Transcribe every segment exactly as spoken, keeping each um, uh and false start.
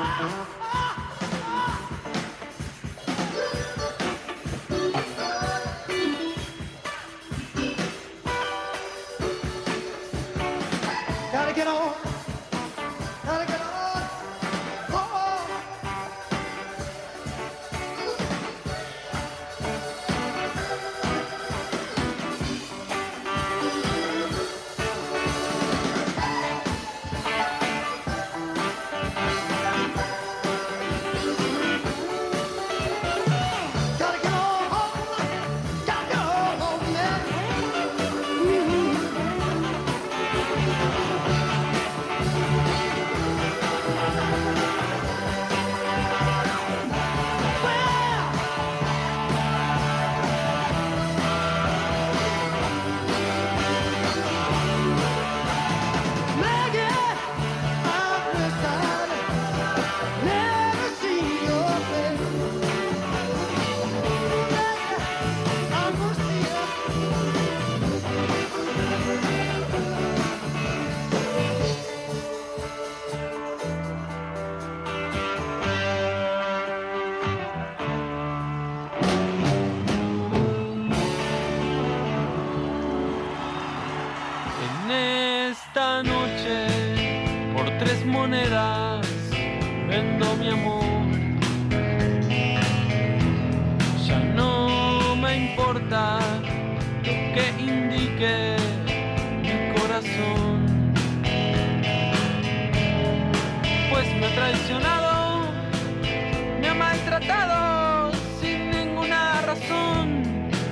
Gotta get on, gotta get on. Esta noche por tres monedas vendo mi amor. Ya no me importa lo que indique mi corazón, pues me ha traicionado, me ha maltratado sin ninguna razón,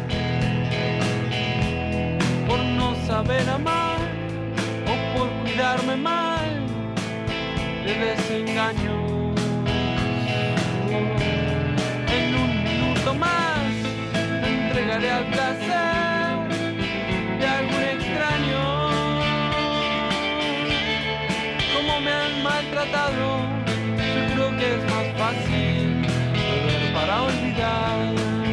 por no saber amar o por cuidarme mal de desengaños. En un minuto más me entregaré al placer de algún extraño. Como me han maltratado, yo creo que es más fácil beber para olvidar.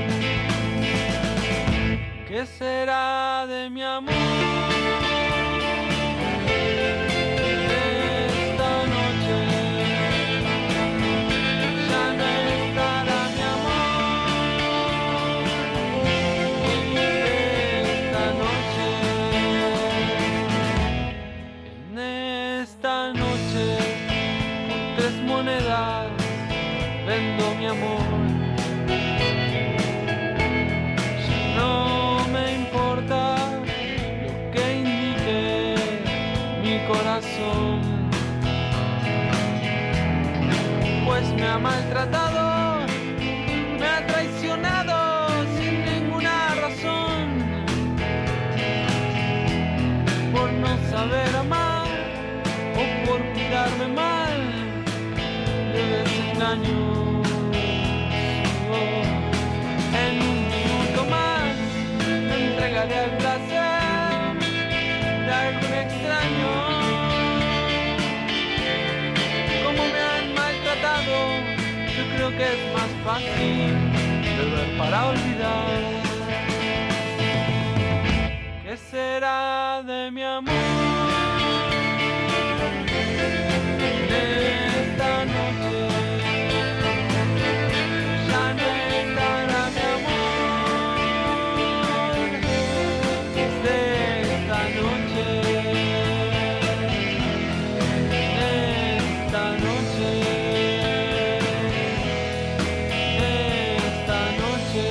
¿Qué será de mi amor? Vendo mi amor. Ya no me importa lo que indique mi corazón, pues me ha maltratado, me ha traicionado sin ninguna razón, por no saber amar o por cuidarme mal de desengaños. En un minuto más me entregaré al placer de algún extraño. Como me han maltratado, yo creo que es más fácil beber para olvidar. ¿Qué será de mi amor? Esta noche ya no estará mi amor. Desde esta noche, esta noche, esta noche,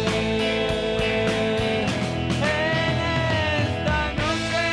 en esta noche.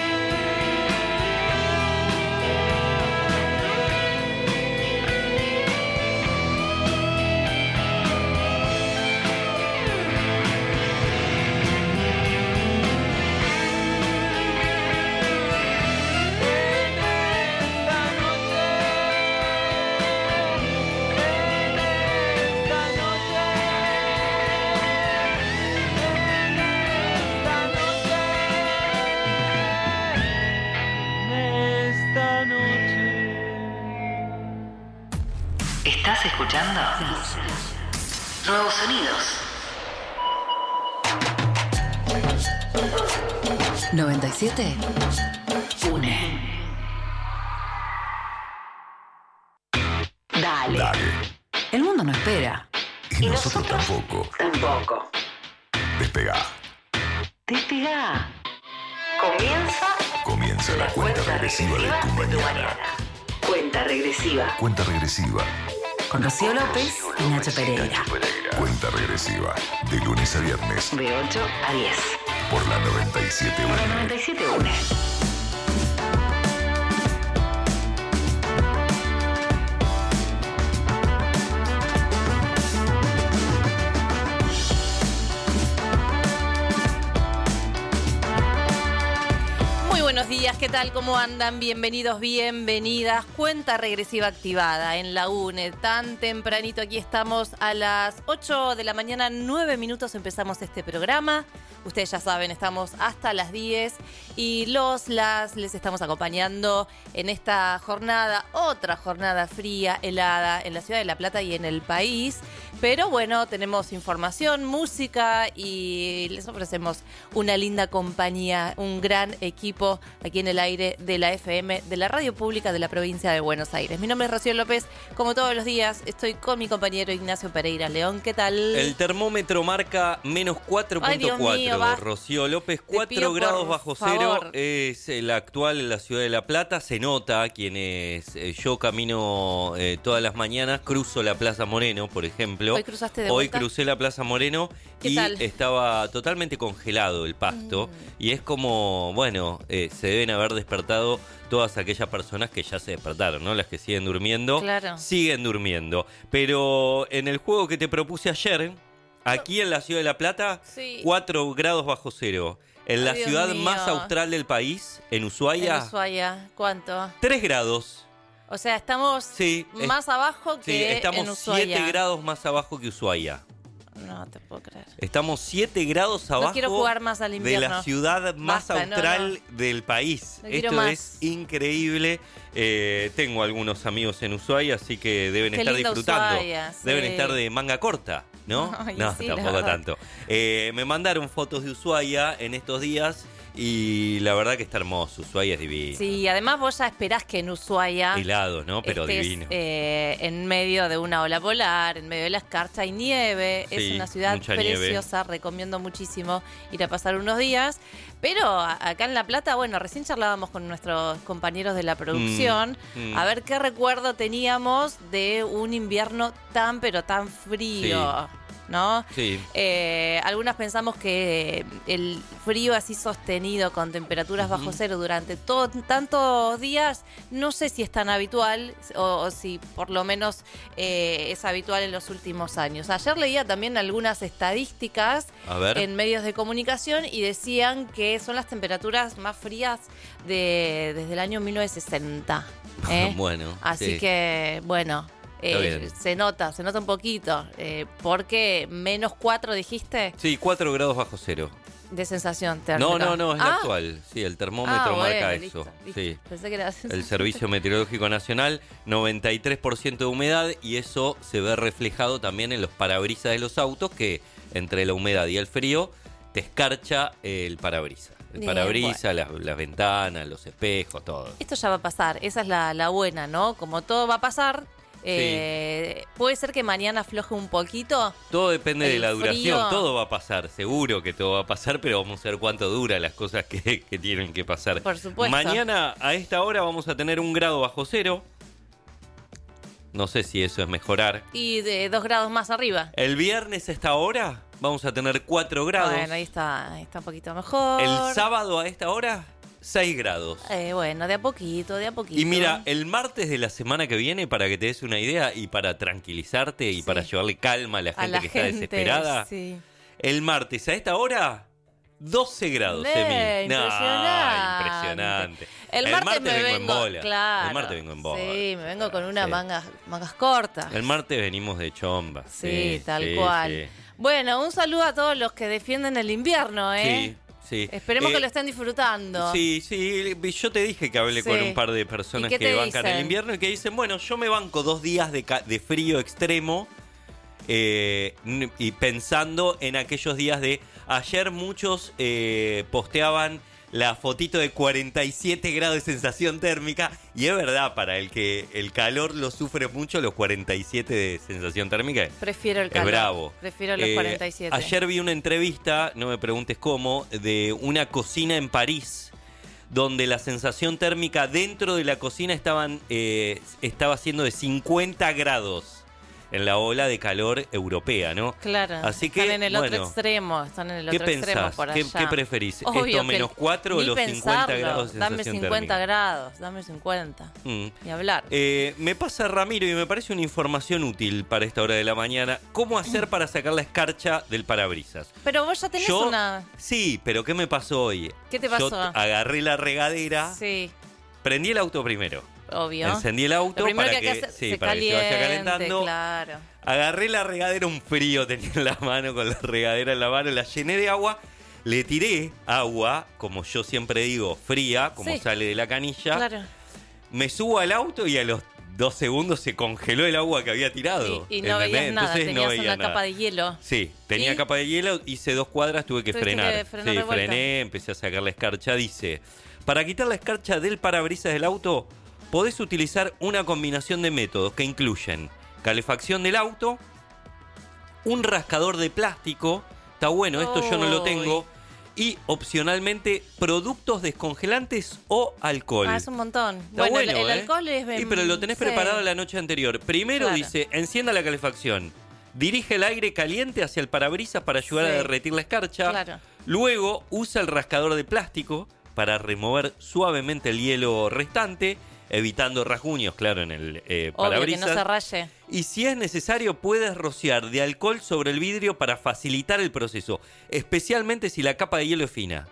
¿Estás escuchando? Nuevos sonidos. noventa y siete. Une. Dale. Dale. El mundo no espera. Y, nosotros, nosotros tampoco. Tampoco. Despegá. Despegá. Comienza. Comienza la, la cuenta, cuenta regresiva, regresiva de tu mañana. Tu mañana. Cuenta regresiva. Cuenta regresiva. Con Rocío López y Nacho Pereira. Cuenta regresiva. De lunes a viernes. De ocho a diez. Por la noventa y siete punto uno. noventa y siete punto uno. Buenos días, ¿qué tal? ¿Cómo andan? Bienvenidos, bienvenidas. Cuenta regresiva activada en la UNE. Tan tempranito, aquí estamos a las ocho de la mañana, nueve minutos empezamos este programa. Ustedes ya saben, estamos hasta las diez y los, las, les estamos acompañando en esta jornada, otra jornada fría, helada en la ciudad de La Plata y en el país. Pero bueno, tenemos información, música y les ofrecemos una linda compañía, un gran equipo aquí en el aire de la F M, de la radio pública de la provincia de Buenos Aires. Mi nombre es Rocío López, como todos los días estoy con mi compañero Ignacio Pereira León. ¿Qué tal? El termómetro marca menos cuatro punto cuatro. Rocío López, cuatro grados bajo cero es el actual en la ciudad de La Plata. Se nota quienes eh, yo camino eh, todas las mañanas, cruzo la Plaza Moreno, por ejemplo. Hoy cruzaste de Hoy vuelta. crucé la Plaza Moreno y tal? estaba totalmente congelado el pasto. Mm. Y es como, bueno, eh, se deben haber despertado todas aquellas personas que ya se despertaron, ¿no? Las que siguen durmiendo, claro. siguen durmiendo. Pero en el juego que te propuse ayer, aquí en la ciudad de La Plata, sí. cuatro grados bajo cero. En la Ay, ciudad Dios mío. más austral del país, en Ushuaia. En Ushuaia, ¿cuánto? tres grados. O sea, estamos sí, más es, abajo que sí, estamos en Ushuaia. siete grados más abajo que Ushuaia. No te puedo creer. Estamos siete grados abajo no quiero jugar más al de la ciudad más Basta, austral no, no. del país. No Esto más. es increíble. Eh, tengo algunos amigos en Ushuaia, así que deben Qué estar disfrutando. Ushuaia, sí. Deben estar de manga corta, ¿no? Ay, no, sí, tampoco tanto. Eh, me mandaron fotos de Ushuaia en estos días. Y la verdad que está hermoso, Ushuaia es divino. Sí, además vos ya esperás que en Ushuaia... Helado, ¿no? Pero estés, divino. Eh, en medio de una ola polar, en medio de la escarcha hay nieve. Sí, es una ciudad preciosa, nieve. Recomiendo muchísimo ir a pasar unos días. Pero acá en La Plata, bueno, recién charlábamos con nuestros compañeros de la producción, mm, mm. a ver qué recuerdo teníamos de un invierno tan, pero tan frío. Sí. ¿No? Sí. Eh, algunas pensamos que el frío así sostenido con temperaturas uh-huh. bajo cero durante todo, tantos días, no sé si es tan habitual o, o si por lo menos eh, es habitual en los últimos años. Ayer leía también algunas estadísticas A ver. en medios de comunicación y decían que son las temperaturas más frías de, desde el año mil novecientos sesenta. ¿eh? Bueno. Así sí. que, bueno... Eh, se nota, se nota un poquito. Eh, porque menos cuatro dijiste. Sí, cuatro grados bajo cero. De sensación térmica. No, no, no, es ah. la actual. Sí, el termómetro ah, bueno, marca listo, eso. Listo. Sí. Pensé que era el Servicio Meteorológico Nacional, noventa y tres por ciento de humedad y eso se ve reflejado también en los parabrisas de los autos que entre la humedad y el frío te escarcha el parabrisas. El Bien, parabrisas, bueno. las, las ventanas, los espejos, todo. Esto ya va a pasar, esa es la, la buena, ¿no? Como todo va a pasar... Eh, sí. ¿Puede ser que mañana afloje un poquito? Todo depende el de la duración, frío. Todo va a pasar, seguro que todo va a pasar, pero vamos a ver cuánto dura las cosas que, que tienen que pasar. Por supuesto. Mañana a esta hora vamos a tener un grado bajo cero. No sé si eso es mejorar. Y de dos grados más arriba. El viernes a esta hora vamos a tener cuatro grados. Bueno, ahí está, ahí está un poquito mejor. El sábado a esta hora... seis grados. Eh, bueno, de a poquito, de a poquito. Y mira, el martes de la semana que viene, para que te des una idea y para tranquilizarte y sí. para llevarle calma a la gente a la que gente, está desesperada, sí. el martes a esta hora, doce grados, Nee, Emi. Impresionante. No, impresionante. El, el martes, martes me vengo, vengo en bola. Claro. El martes vengo en bola. Sí, me vengo con unas sí. mangas, mangas cortas. El martes venimos de chomba. Sí, sí tal sí, cual. Sí. Bueno, un saludo a todos los que defienden el invierno, ¿eh? Sí. Sí. Esperemos eh, que lo estén disfrutando. Sí, sí, yo te dije que hablé sí. con un par de personas que bancan dicen? el invierno y que dicen, bueno, yo me banco dos días de, de frío extremo eh, y pensando en aquellos días de... Ayer muchos eh, posteaban la fotito de cuarenta y siete grados de sensación térmica. Y es verdad, para el que el calor lo sufre mucho, los cuarenta y siete de sensación térmica. Prefiero el calor. Es bravo. Prefiero los eh, cuarenta y siete. Ayer vi una entrevista, no me preguntes cómo, de una cocina en París, donde la sensación térmica dentro de la cocina estaban, eh, estaba siendo de cincuenta grados. En la ola de calor europea, ¿no? Claro. Así que, están en el bueno, otro extremo, están en el ¿qué otro pensás? extremo por allá. ¿Qué, qué preferís? Obvio ¿Esto menos cuatro o los cincuenta grados de sensación Dame cincuenta térmica? grados, dame cincuenta. Mm. Ni hablar. Eh, me pasa Ramiro y me parece una información útil para esta hora de la mañana. ¿Cómo hacer para sacar la escarcha del parabrisas? Pero vos ya tenés Yo, una... Sí, pero ¿qué me pasó hoy? ¿Qué te pasó? Yo agarré la regadera, sí. prendí el auto primero. Obvio. Encendí el auto para que, que, que, sí, se, para caliente, que se vaya calentando. Claro. Agarré la regadera, un frío tenía en la mano, con la regadera en la mano, la llené de agua, le tiré agua, como yo siempre digo, fría, como sí. sale de la canilla. Claro. Me subo al auto y a los dos segundos se congeló el agua que había tirado. Y, y no veías nada, Entonces, tenías no veía una nada. capa de hielo. Sí, tenía ¿Y? capa de hielo, hice dos cuadras, tuve que frenar. Que frenar sí, frené, empecé a sacar la escarcha. Dice, para quitar la escarcha del parabrisas del auto, podés utilizar una combinación de métodos que incluyen calefacción del auto, un rascador de plástico, está bueno, esto oh. yo no lo tengo, y opcionalmente productos descongelantes o alcohol. Ah, es un montón. Está bueno, bueno, el, el ¿eh? alcohol es... Sí, pero lo tenés sí. preparado la noche anterior. Primero claro. dice, encienda la calefacción, dirige el aire caliente hacia el parabrisas para ayudar sí. a derretir la escarcha. Claro. Luego usa el rascador de plástico para remover suavemente el hielo restante, evitando rasguños, claro, en el eh, parabrisas. Obvio, que no se raye. Y si es necesario, puedes rociar de alcohol sobre el vidrio para facilitar el proceso, especialmente si la capa de hielo es fina.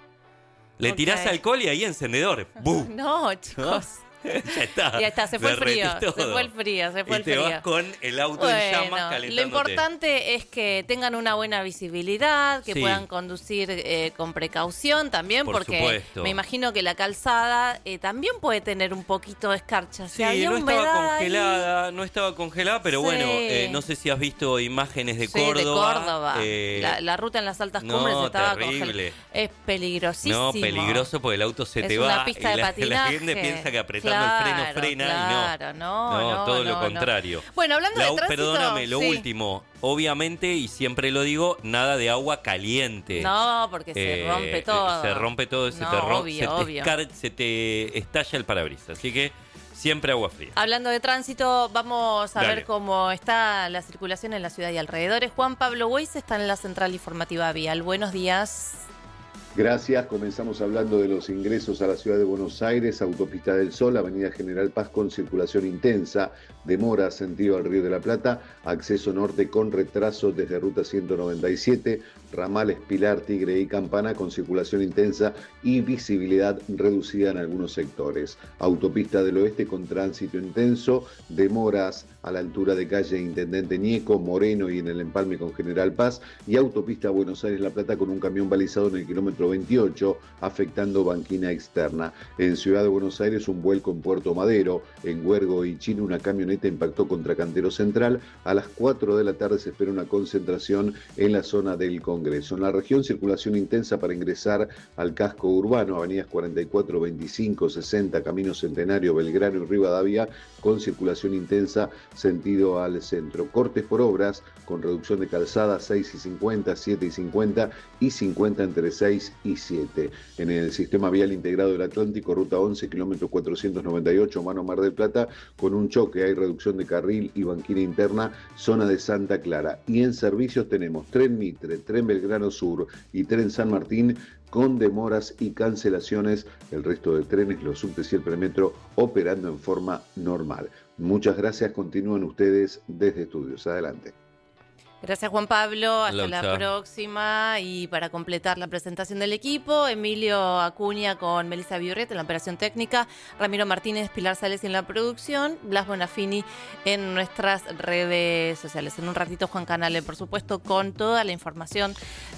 Le okay. tirás alcohol y ahí encendedor. ¡Bum! No, chicos. ¿No? Ya está. Ya está, se fue el frío. Se fue el frío, se fue y el frío. te vas con el auto bueno, en llamas calentándote. Lo importante es que tengan una buena visibilidad, que sí. puedan conducir eh, con precaución también, Por porque supuesto. me imagino que la calzada eh, también puede tener un poquito de escarcha. Sí, si había no estaba congelada, ahí. no estaba congelada, pero sí. bueno, eh, no sé si has visto imágenes de sí, Córdoba. de Córdoba. Eh, la, la ruta en las altas no, cumbres estaba terrible. congelada. Es peligrosísimo. No, peligroso porque el auto se es te una va. Pista y de la, patinaje. la gente piensa que apretando claro, el freno frena claro, y no. No, no, todo no, lo no. contrario. Bueno, hablando la, de tránsito... Perdóname, lo sí. último. Obviamente, y siempre lo digo, nada de agua caliente. No, porque eh, se rompe todo. Se rompe todo, se no, te rompe, obvio, se, te obvio. escar, se te estalla el parabrisas. Así que siempre agua fría. Hablando de tránsito, vamos a Dale. ver cómo está la circulación en la ciudad y alrededores. Juan Pablo Weiss está en la central informativa Vial. Buenos días. Gracias. Comenzamos hablando de los ingresos a la ciudad de Buenos Aires, Autopista del Sol, Avenida General Paz con circulación intensa, demora sentido al Río de la Plata, acceso norte con retraso desde Ruta ciento noventa y siete, ramales Pilar, Tigre y Campana con circulación intensa y visibilidad reducida en algunos sectores. Autopista del Oeste con tránsito intenso, demoras a la altura de calle Intendente Ñeco, Moreno y en el empalme con General Paz, y Autopista Buenos Aires-La Plata con un camión balizado en el kilómetro veintiocho, afectando banquina externa. En Ciudad de Buenos Aires, un vuelco en Puerto Madero. En Huergo y Chino, una camioneta impactó contra Cantero Central. A las cuatro de la tarde se espera una concentración en la zona del Congreso. En la región, circulación intensa para ingresar al casco urbano, avenidas cuarenta y cuatro, veinticinco, sesenta, Camino Centenario, Belgrano y Rivadavia, con circulación intensa sentido al centro. Cortes por obras, con reducción de calzada seis y cincuenta, siete y cincuenta y cincuenta entre seis y siete. En el sistema vial integrado del Atlántico, ruta once, kilómetro cuatrocientos noventa y ocho, Mano Mar del Plata, con un choque, hay reducción de carril y banquina interna, zona de Santa Clara. Y en servicios tenemos Tren Mitre, Tren Belgrano Sur y Tren San Martín, con demoras y cancelaciones. El resto de trenes, los subtes y el premetro operando en forma normal. Muchas gracias, continúan ustedes desde Estudios. Adelante. Gracias, Juan Pablo. Hasta Laucha. la próxima. Y para completar la presentación del equipo, Emilio Acuña con Melissa Biurret en la operación técnica, Ramiro Martínez, Pilar Sales en la producción, Blas Bonafini en nuestras redes sociales. En un ratito, Juan Canale, por supuesto, con toda la información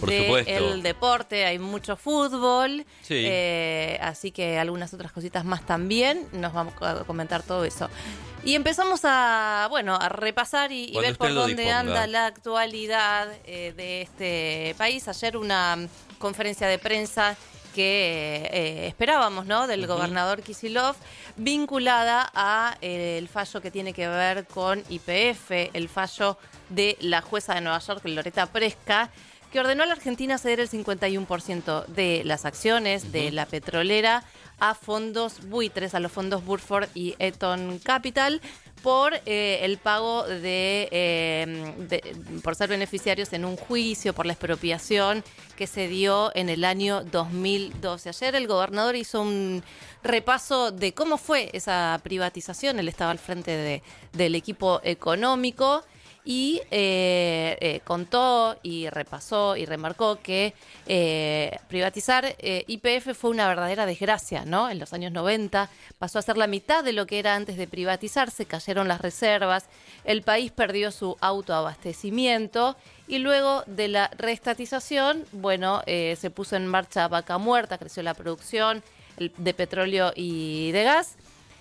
del deporte. Hay mucho fútbol, sí. eh, así que algunas otras cositas más también. Nos vamos a comentar todo eso. Y empezamos a, bueno, a repasar y, y ver por dónde disponga. anda la actualidad eh, de este país. Ayer una conferencia de prensa que eh, esperábamos, ¿no? Del uh-huh. gobernador Kicillof, vinculada a eh, el fallo que tiene que ver con Y P F, el fallo de la jueza de Nueva York, Loretta Preska, que ordenó a la Argentina ceder el cincuenta y uno por ciento de las acciones uh-huh. de la petrolera a fondos buitres, a los fondos Burford y Eton Capital, por eh, el pago de, eh, de, por ser beneficiarios en un juicio por la expropiación que se dio en el año dos mil doce. Ayer el gobernador hizo un repaso de cómo fue esa privatización. Él estaba al frente de, del equipo económico y eh, eh, contó y repasó y remarcó que eh, privatizar eh, Y P F fue una verdadera desgracia, ¿no? En los años noventa pasó a ser la mitad de lo que era antes de privatizarse, cayeron las reservas, el país perdió su autoabastecimiento y luego de la reestatización, bueno, eh, se puso en marcha Vaca Muerta, creció la producción de petróleo y de gas.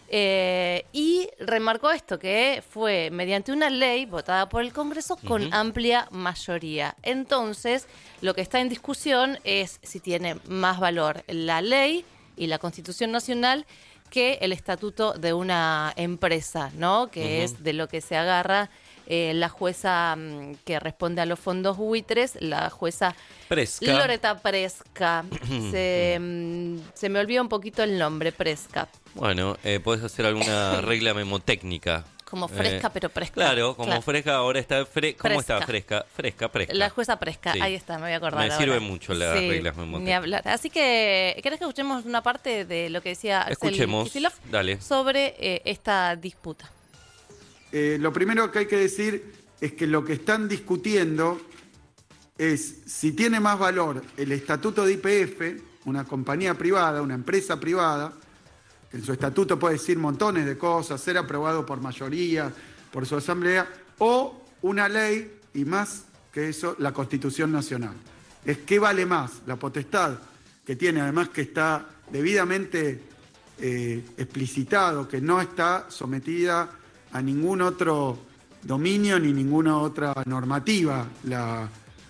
Eh, y remarcó esto, que fue mediante una ley votada por el Congreso con uh-huh. amplia mayoría. Entonces, lo que está en discusión es si tiene más valor la ley y la Constitución Nacional que el estatuto de una empresa, ¿no? Que uh-huh. es de lo que se agarra eh, la jueza um, que responde a los fondos buitres, la jueza Preska. Loretta Preska. se, um, se me olvidó un poquito el nombre, Preska. Bueno, eh, podés hacer alguna regla memotécnica. Como fresca, eh, pero fresca. Claro, como claro. fresca, ahora está fresca. ¿Cómo Fresca. está fresca? Fresca, fresca. La jueza Preska, Sí. ahí está, me voy a acordar. Me ahora. sirven mucho las Sí, reglas memotécnicas. Ni hablar. Así que, ¿querés que escuchemos una parte de lo que decía Axel Escuchemos, Kicillof dale. sobre eh, esta disputa? Eh, lo primero que hay que decir es que lo que están discutiendo es si tiene más valor el estatuto de Y P F, una compañía privada, una empresa privada, que en su estatuto puede decir montones de cosas, ser aprobado por mayoría, por su asamblea, o una ley, y más que eso, la Constitución Nacional. Es qué vale más, la potestad que tiene, además que está debidamente eh, explicitado, que no está sometida a ningún otro dominio ni ninguna otra normativa, la,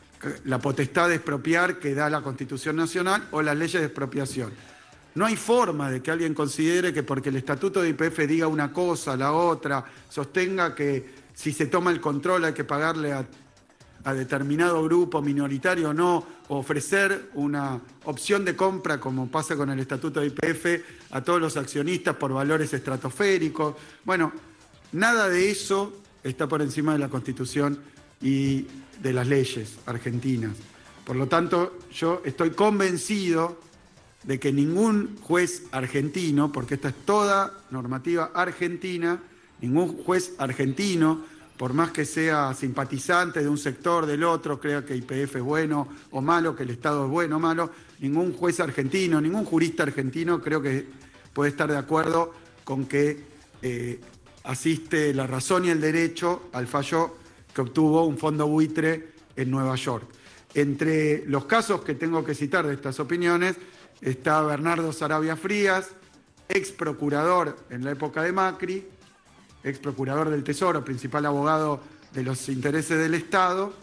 la potestad de expropiar que da la Constitución Nacional o las leyes de expropiación. No hay forma de que alguien considere que porque el estatuto de Y P F diga una cosa, la otra, sostenga que si se toma el control hay que pagarle a, a determinado grupo minoritario o no, o ofrecer una opción de compra, como pasa con el estatuto de Y P F, a todos los accionistas por valores estratosféricos. Bueno, nada de eso está por encima de la Constitución y de las leyes argentinas. Por lo tanto, yo estoy convencido de que ningún juez argentino, porque esta es toda normativa argentina, ningún juez argentino, por más que sea simpatizante de un sector, del otro, crea que Y P F es bueno o malo, que el Estado es bueno o malo, ningún juez argentino, ningún jurista argentino creo que puede estar de acuerdo con que eh, asiste la razón y el derecho al fallo que obtuvo un fondo buitre en Nueva York. Entre los casos que tengo que citar de estas opiniones está Bernardo Sarabia Frías, ex procurador en la época de Macri, ex procurador del Tesoro, principal abogado de los intereses del Estado,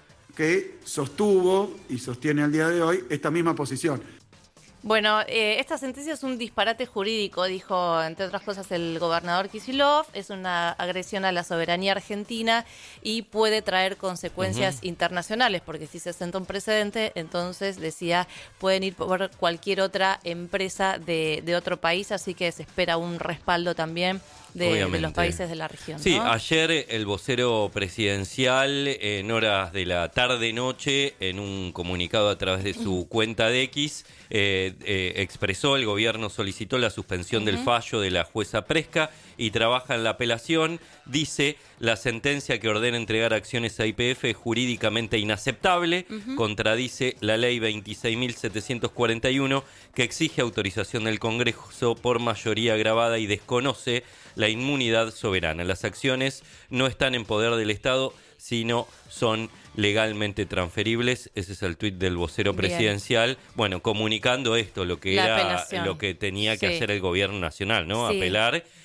que sostuvo y sostiene al día de hoy esta misma posición. Bueno, eh, esta sentencia es un disparate jurídico, dijo, entre otras cosas, el gobernador Kicillof. Es una agresión a la soberanía argentina y puede traer consecuencias uh-huh. internacionales, porque si se senta un precedente, entonces, decía, pueden ir por cualquier otra empresa de, de otro país, así que se espera un respaldo también de, de los países de la región. Sí, ¿no? Ayer el vocero presidencial, en horas de la tarde-noche, en un comunicado a través de su cuenta de X, eh, eh, expresó: el gobierno solicitó la suspensión uh-huh. del fallo de la jueza Preska y trabaja en la apelación. Dice: la sentencia que ordena entregar acciones a Y P F es jurídicamente inaceptable, uh-huh. contradice la ley veintiséis mil setecientos cuarenta y uno, que exige autorización del Congreso por mayoría agravada y desconoce la inmunidad soberana. Las acciones no están en poder del Estado, sino son legalmente transferibles. Ese es el tuit del vocero Bien. presidencial, bueno, comunicando esto, lo que la era apelación. Lo que tenía que sí. hacer el gobierno nacional, ¿no? Sí. Apelar.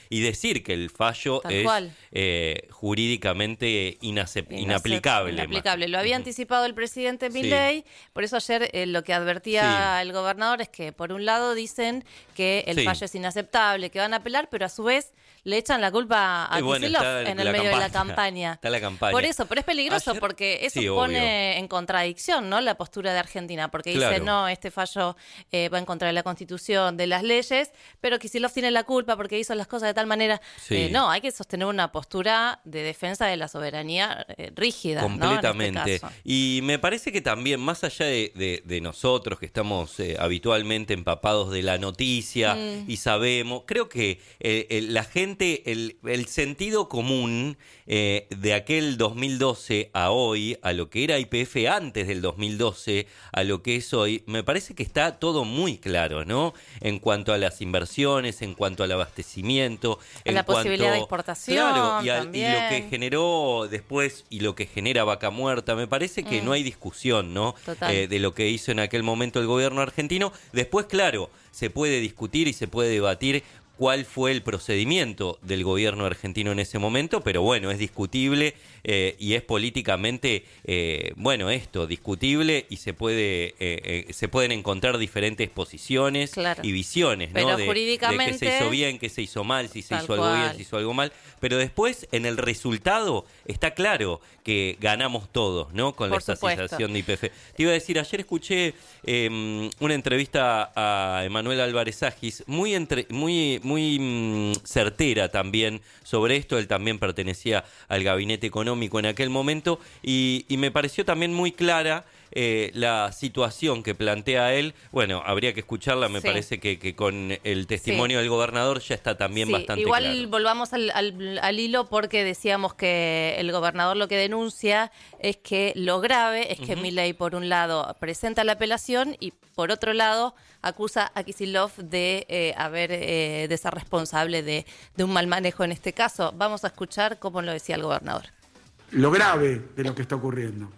y decir que el fallo Tal es eh, jurídicamente inacep- Inacep- inaplicable. Inaplicable. Lo había anticipado el presidente Milei, sí. Por eso ayer eh, lo que advertía sí. el gobernador es que por un lado dicen que el sí. fallo es inaceptable, que van a apelar, pero a su vez le echan la culpa a bueno, Kicillof en el medio campaña, de la campaña. Está la campaña. Por eso, pero es peligroso ayer, porque eso sí, pone obvio. en contradicción, ¿no?, la postura de Argentina, porque claro. dice, no, este fallo eh, va en contra de la Constitución, de las leyes, pero Kicillof tiene la culpa porque hizo las cosas de tal manera. Sí. Eh, no, hay que sostener una postura de defensa de la soberanía eh, rígida. Completamente. ¿no? En este caso. Y me parece que también, más allá de, de, de nosotros que estamos eh, habitualmente empapados de la noticia mm. y sabemos, creo que eh, eh, la gente, el, el sentido común eh, de aquel dos mil doce a hoy, a lo que era Y P F antes del dos mil doce, a lo que es hoy, me parece que está todo muy claro, ¿no? En cuanto a las inversiones, en cuanto al abastecimiento, en en la cuanto, posibilidad de exportación, claro, y, al, y también. lo que generó después y lo que genera Vaca Muerta, me parece que mm. no hay discusión, ¿no? Eh, de lo que hizo en aquel momento el gobierno argentino. Después, claro, se puede discutir y se puede debatir cuál fue el procedimiento del gobierno argentino en ese momento, pero bueno, es discutible eh, y es políticamente, eh, bueno, esto, discutible y se puede eh, eh, se pueden encontrar diferentes posiciones claro. y visiones, pero ¿no? De, jurídicamente, de que se hizo bien, que se hizo mal, si se hizo algo cual. bien, si se hizo algo mal, pero después en el resultado está claro que ganamos todos, ¿no? Con Por la estatización de Y P F. Te iba a decir, ayer escuché eh, una entrevista a Emanuel Álvarez Agis, muy entre, muy muy mmm, certera también sobre esto. Él también pertenecía al gabinete económico en aquel momento y, y me pareció también muy clara eh, la situación que plantea él. Bueno, habría que escucharla, me sí. parece que, que con el testimonio sí. del gobernador ya está también sí, bastante igual claro. Igual volvamos al, al, al hilo porque decíamos que el gobernador lo que denuncia es que lo grave es que uh-huh. Milei por un lado presenta la apelación y por otro lado acusa a Kicillof de eh, haber eh, de ser responsable de, de un mal manejo en este caso. Vamos a escuchar cómo lo decía el gobernador. Lo grave de lo que está ocurriendo,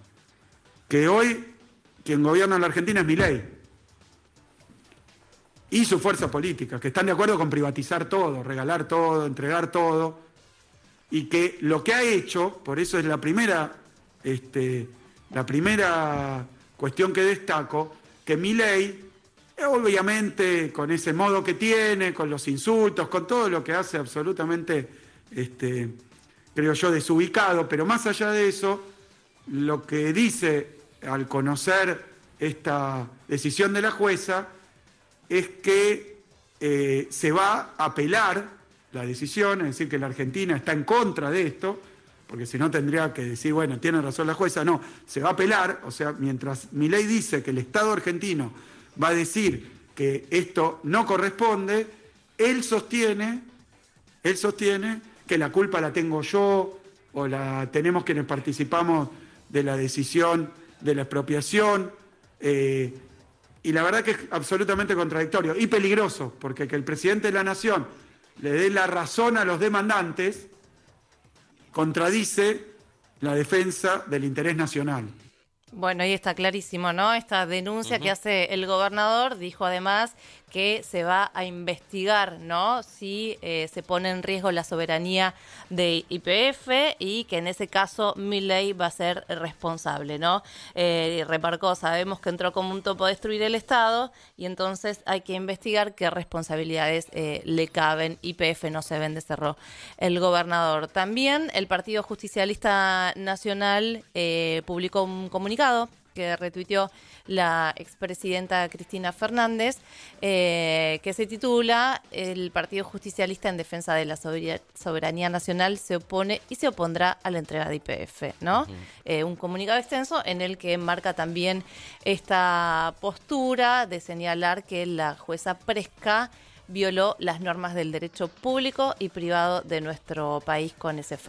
que hoy quien gobierna en la Argentina es Milei y su fuerza política, que están de acuerdo con privatizar todo, regalar todo, entregar todo, y que lo que ha hecho, por eso es la primera, este, la primera cuestión que destaco, que Milei, obviamente con ese modo que tiene, con los insultos, con todo lo que hace absolutamente, este, creo yo, desubicado, pero más allá de eso, lo que dice al conocer esta decisión de la jueza es que eh, se va a apelar la decisión, es decir, que la Argentina está en contra de esto, porque si no tendría que decir, bueno, tiene razón la jueza, no, se va a apelar, o sea, mientras Milei dice que el Estado argentino va a decir que esto no corresponde, él sostiene, él sostiene que la culpa la tengo yo, o la tenemos quienes participamos de la decisión de la expropiación, eh, y la verdad que es absolutamente contradictorio y peligroso, porque que el presidente de la Nación le dé la razón a los demandantes contradice la defensa del interés nacional. Bueno, ahí está clarísimo, ¿no? Esta denuncia uh-huh. que hace el gobernador, dijo además que se va a investigar, ¿no? Si eh, se pone en riesgo la soberanía de Y P F y que en ese caso Milei va a ser responsable, ¿no? Eh, remarcó, sabemos que entró como un topo a destruir el Estado y entonces hay que investigar qué responsabilidades eh, le caben. Y P F no se vende, cerró el gobernador. También el Partido Justicialista Nacional eh, publicó un comunicado que retuiteó la expresidenta Cristina Fernández, eh, que se titula "El Partido Justicialista en defensa de la soberanía nacional se opone y se opondrá a la entrega de Y P F", ¿no? Uh-huh. Eh, un comunicado extenso en el que marca también esta postura de señalar que la jueza Presca violó las normas del derecho público y privado de nuestro país con ese fallo.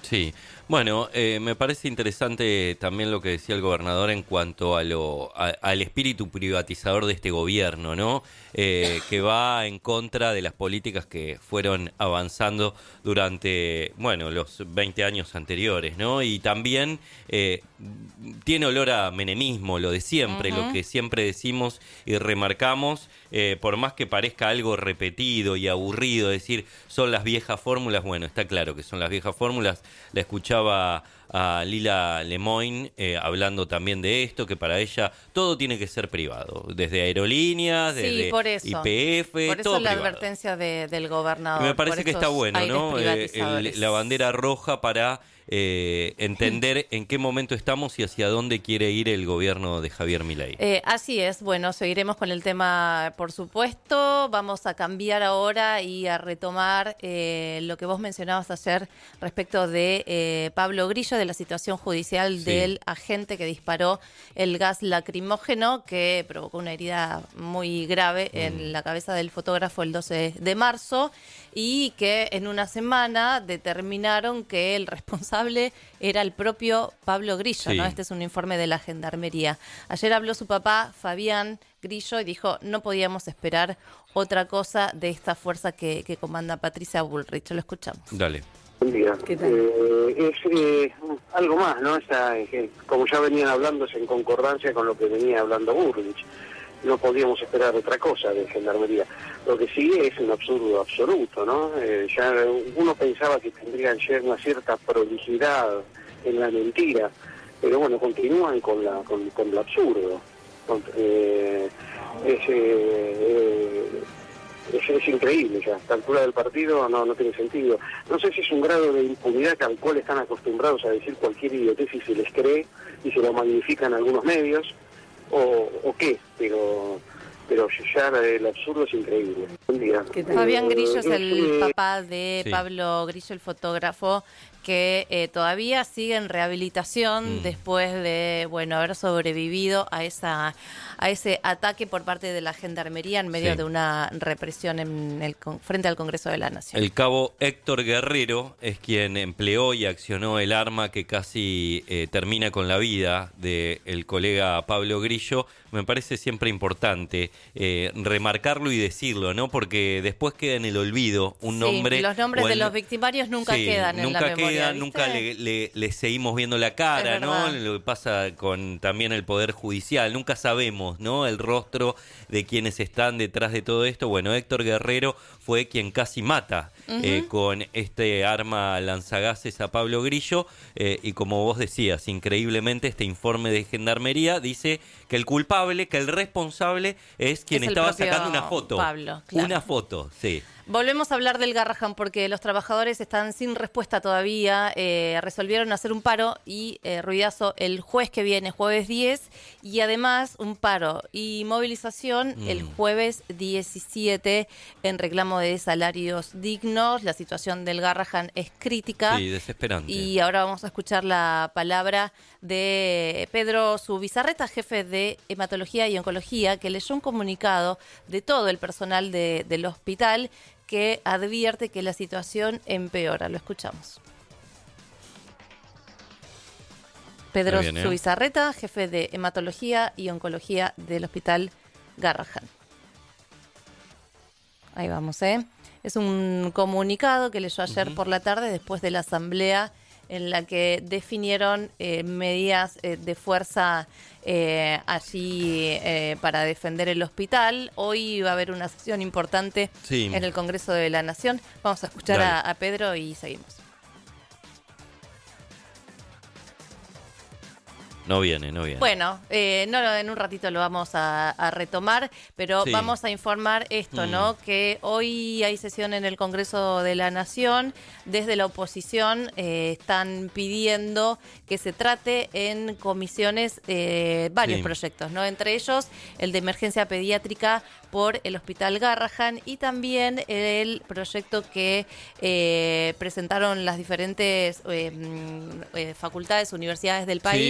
Sí, bueno, eh, me parece interesante también lo que decía el gobernador en cuanto a lo, a, al espíritu privatizador de este gobierno, ¿no? Eh, que va en contra de las políticas que fueron avanzando durante, bueno, los veinte años anteriores, ¿no? Y también eh, tiene olor a menemismo, lo de siempre, uh-huh. lo que siempre decimos y remarcamos, eh, por más que parezca algo repetido y aburrido, decir, son las viejas fórmulas, bueno, está claro que son las viejas fórmulas. La escuchaba a Lila Lemoyne eh, hablando también de esto, que para ella todo tiene que ser privado, desde aerolíneas, sí, desde por eso. Y P F, por eso todo la privado. Advertencia de, del gobernador. Y me parece que está bueno, ¿no? Eh, el, la bandera roja para eh, entender en qué momento estamos y hacia dónde quiere ir el gobierno de Javier Milei. Eh, así es, bueno, seguiremos con el tema, por supuesto. Vamos a cambiar ahora y a retomar eh, lo que vos mencionabas ayer respecto de eh, Pablo Grillo, de la situación judicial sí. del agente que disparó el gas lacrimógeno que provocó una herida muy grave mm. en la cabeza del fotógrafo el doce de marzo y que en una semana determinaron que el responsable era el propio Pablo Grillo, sí. ¿no? Este es un informe de la Gendarmería. Ayer habló su papá, Fabián Grillo, y dijo no podíamos esperar otra cosa de esta fuerza que, que comanda Patricia Bullrich. Lo escuchamos. Dale. Buen día. ¿Qué tal? Eh, es eh, algo más, ¿no? Esa, eh, como ya venían hablando, es en concordancia con lo que venía hablando Bullrich. No podíamos esperar otra cosa de Gendarmería. Lo que sí es un absurdo absoluto, ¿no? Eh, ya uno pensaba que tendrían una cierta prolijidad en la mentira, pero bueno, continúan con la con, con lo absurdo. Con, eh, es, eh, eh, es, es increíble ya, a esta altura del partido no, no tiene sentido. No sé si es un grado de impunidad al cual están acostumbrados a decir cualquier idiotez y se les cree y se lo magnifican algunos medios, o, o qué, pero pero ya el absurdo es increíble. Buen día. Fabián Grillo es el papá de sí. Pablo Grillo, el fotógrafo, que eh, todavía sigue en rehabilitación mm. después de bueno haber sobrevivido a esa a ese ataque por parte de la Gendarmería en medio sí. de una represión en el frente al Congreso de la Nación. El cabo Héctor Guerrero es quien empleó y accionó el arma que casi eh, termina con la vida del colega Pablo Grillo. Me parece siempre importante eh, remarcarlo y decirlo, ¿no? Porque después queda en el olvido un sí, nombre. Los nombres el, de los victimarios nunca sí, quedan en nunca la memoria. Quedan, nunca le, le, le seguimos viendo la cara, ¿no? Lo que pasa con también el Poder Judicial. Nunca sabemos, ¿no? El rostro de quienes están detrás de todo esto. Bueno, Héctor Guerrero fue quien casi mata uh-huh. eh, con este arma lanzagases a Pablo Grillo. Eh, y como vos decías, increíblemente este informe de Gendarmería dice que el culpable, que el responsable es quien es estaba sacando una foto. Pablo, claro. Una foto, sí. Volvemos a hablar del Garrahan porque los trabajadores están sin respuesta todavía. Eh, resolvieron hacer un paro y eh, ruidazo el jueves que viene, jueves diez, y además un paro y movilización mm. el jueves diecisiete en reclamo de salarios dignos. La situación del Garrahan es crítica. Sí, desesperante. Y ahora vamos a escuchar la palabra de Pedro Zubizarreta, jefe de Hematología y Oncología, que leyó un comunicado de todo el personal de, del hospital que advierte que la situación empeora. Lo escuchamos. Pedro bien, ¿eh? Zubizarreta, jefe de Hematología y Oncología del Hospital Garrahan. Ahí vamos, ¿eh? Es un comunicado que leyó ayer uh-huh. por la tarde después de la asamblea en la que definieron eh, medidas eh, de fuerza eh, allí eh, para defender el hospital. Hoy va a haber una sesión importante sí. en el Congreso de la Nación. Vamos a escuchar a, a Pedro y seguimos. No viene, no viene. Bueno, eh, no, en un ratito lo vamos a, a retomar, pero sí. vamos a informar esto, mm. ¿no? Que hoy hay sesión en el Congreso de la Nación. Desde la oposición eh, están pidiendo que se trate en comisiones eh, varios sí. proyectos, ¿no? Entre ellos el de emergencia pediátrica por el Hospital Garrahan y también el proyecto que eh, presentaron las diferentes eh, eh, facultades, universidades del país. Sí, hoy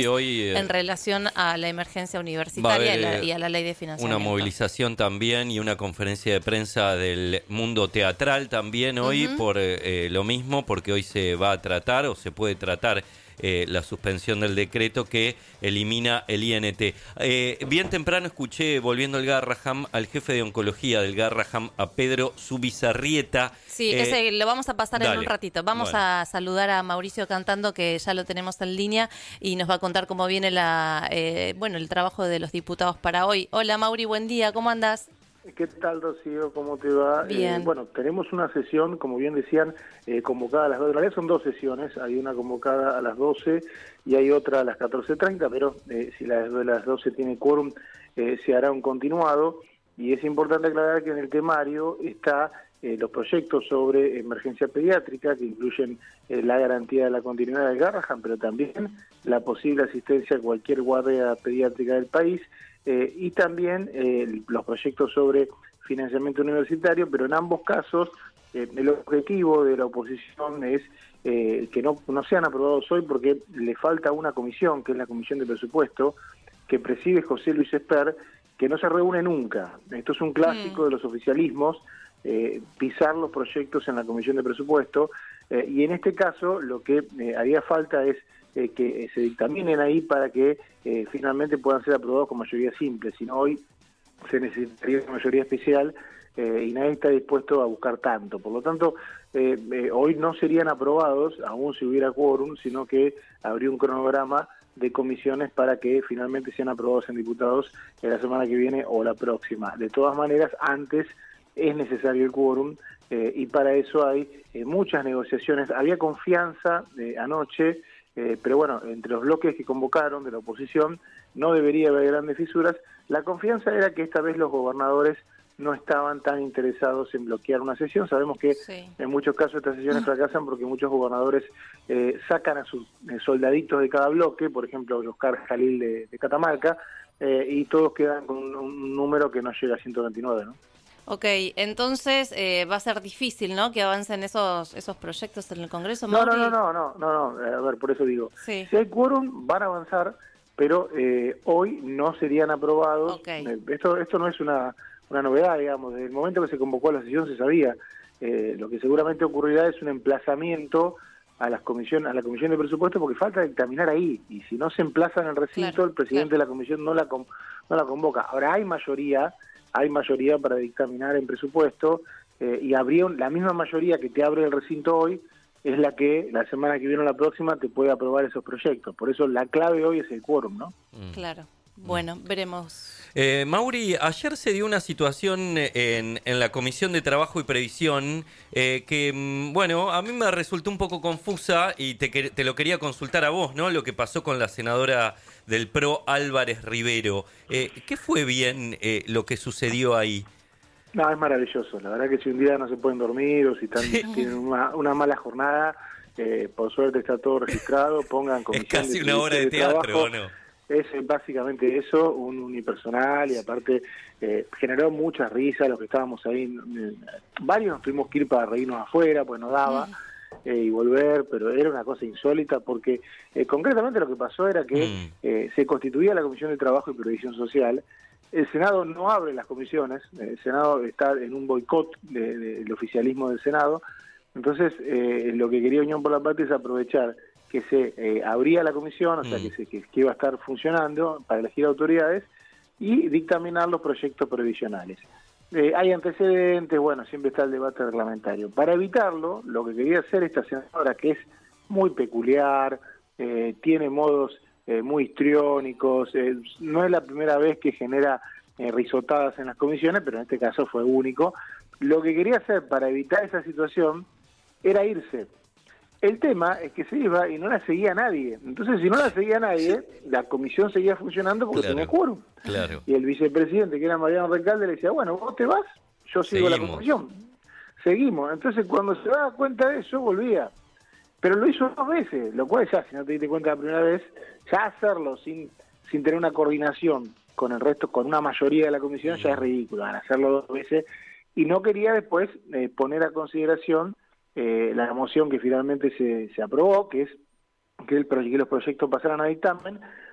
hoy... Eh, en relación a la emergencia universitaria y, la, y a la ley de financiamiento. Una movilización también y una conferencia de prensa del mundo teatral también hoy uh-huh. por eh, lo mismo, porque hoy se va a tratar o se puede tratar Eh, la suspensión del decreto que elimina el I N T. Eh, bien temprano escuché, volviendo al Garraham, al jefe de oncología del Garraham, a Pedro Zubizarrieta. Sí, eh, ese lo vamos a pasar dale. en un ratito. Vamos bueno. a saludar a Mauricio Cantando, que ya lo tenemos en línea, y nos va a contar cómo viene la, eh, bueno, el trabajo de los diputados para hoy. Hola Mauri, buen día, ¿cómo andás? ¿Qué tal, Rocío? ¿Cómo te va? Bien. Eh, bueno, tenemos una sesión, como bien decían, eh, convocada a las dos. En realidad son dos sesiones. Hay una convocada a las doce y hay otra a las catorce treinta, pero eh, si la de las doce tiene quórum, eh, se hará un continuado. Y es importante aclarar que en el temario está eh, los proyectos sobre emergencia pediátrica, que incluyen eh, la garantía de la continuidad del Garraham, pero también la posible asistencia a cualquier guardia pediátrica del país. Eh, y también eh, los proyectos sobre financiamiento universitario, pero en ambos casos eh, el objetivo de la oposición es eh, que no, no sean aprobados hoy porque le falta una comisión, que es la Comisión de Presupuesto, que preside José Luis Esper, que no se reúne nunca. Esto es un clásico mm. de los oficialismos, eh, pisar los proyectos en la Comisión de Presupuesto, eh, y en este caso lo que eh, haría falta es Eh, que eh, se dictaminen ahí para que eh, finalmente puedan ser aprobados con mayoría simple, sino hoy se necesitaría una mayoría especial eh, y nadie está dispuesto a buscar tanto. Por lo tanto, eh, eh, hoy no serían aprobados, aún si hubiera quórum, sino que habría un cronograma de comisiones para que finalmente sean aprobados en diputados en la semana que viene o la próxima. De todas maneras, antes es necesario el quórum eh, y para eso hay eh, muchas negociaciones. Había confianza eh, anoche, Eh, pero bueno, entre los bloques que convocaron de la oposición no debería haber grandes fisuras. La confianza era que esta vez los gobernadores no estaban tan interesados en bloquear una sesión. Sabemos que sí. en muchos casos estas sesiones fracasan porque muchos gobernadores eh, sacan a sus eh, soldaditos de cada bloque, por ejemplo, Oscar Jalil de, de Catamarca, eh, y todos quedan con un, un número que no llega a ciento veintinueve, ¿no? Ok, entonces eh, va a ser difícil, ¿no?, que avancen esos esos proyectos en el Congreso. No, no, no, no, no, no, no, a ver, por eso digo, sí. si hay quórum van a avanzar, pero eh, hoy no serían aprobados. Okay. Esto esto no es una, una novedad, digamos, desde el momento que se convocó a la sesión se sabía. Eh, lo que seguramente ocurrirá es un emplazamiento a las comisión, a la Comisión de Presupuesto, porque falta dictaminar ahí, y si no se emplaza en el recinto, claro, el presidente claro. de la Comisión no la, no la convoca. Ahora hay mayoría... hay mayoría para dictaminar en presupuesto eh, y habría un, la misma mayoría que te abre el recinto hoy es la que la semana que viene o la próxima te puede aprobar esos proyectos. Por eso la clave hoy es el quórum, ¿no? Mm. Claro. Bueno, veremos. Eh, Mauri, ayer se dio una situación en, en la Comisión de Trabajo y Previsión eh, que, bueno, a mí me resultó un poco confusa y te, te lo quería consultar a vos, ¿no? Lo que pasó con la senadora del P R O, Álvarez Rivero. Eh, ¿Qué fue bien eh, lo que sucedió ahí? No, es maravilloso. La verdad que si un día no se pueden dormir o si están, sí. tienen una, una mala jornada, eh, por suerte está todo registrado, pongan comisión. Es casi de una hora de, de teatro, ¿o no? Es básicamente eso, un unipersonal, y aparte eh, generó muchas risas los que estábamos ahí. Eh, varios nos tuvimos que ir para reírnos afuera, pues no daba, mm. eh, y volver, pero era una cosa insólita porque eh, concretamente lo que pasó era que mm. eh, se constituía la Comisión de Trabajo y Previsión Social. El Senado no abre las comisiones, el Senado está en un boicot de, de, del oficialismo del Senado, entonces eh, lo que quería Unión por la Patria es aprovechar que se eh, abría la comisión, o sea, mm. que, se, que, que iba a estar funcionando para elegir autoridades y dictaminar los proyectos previsionales. Eh, hay antecedentes, bueno, siempre está el debate reglamentario. Para evitarlo, lo que quería hacer esta senadora, que es muy peculiar, eh, tiene modos eh, muy histriónicos, eh, no es la primera vez que genera eh, risotadas en las comisiones, pero en este caso fue único. Lo que quería hacer para evitar esa situación era irse. El tema es que se iba y no la seguía nadie. Entonces, si no la seguía nadie, la comisión seguía funcionando porque claro, tenía quórum. Claro. Y el vicepresidente, que era Mariano Recalde, le decía, bueno, vos te vas, yo sigo Seguimos. la comisión. Seguimos. Entonces, cuando se daba cuenta de eso, volvía. Pero lo hizo dos veces, lo cual ya, si no te diste cuenta la primera vez, ya hacerlo sin, sin tener una coordinación con el resto, con una mayoría de la comisión, ya es ridículo. Van a hacerlo dos veces. Y no quería después eh, poner a consideración Eh, la moción que finalmente se, se aprobó, que es que, el, que los proyectos pasaran a dictamen,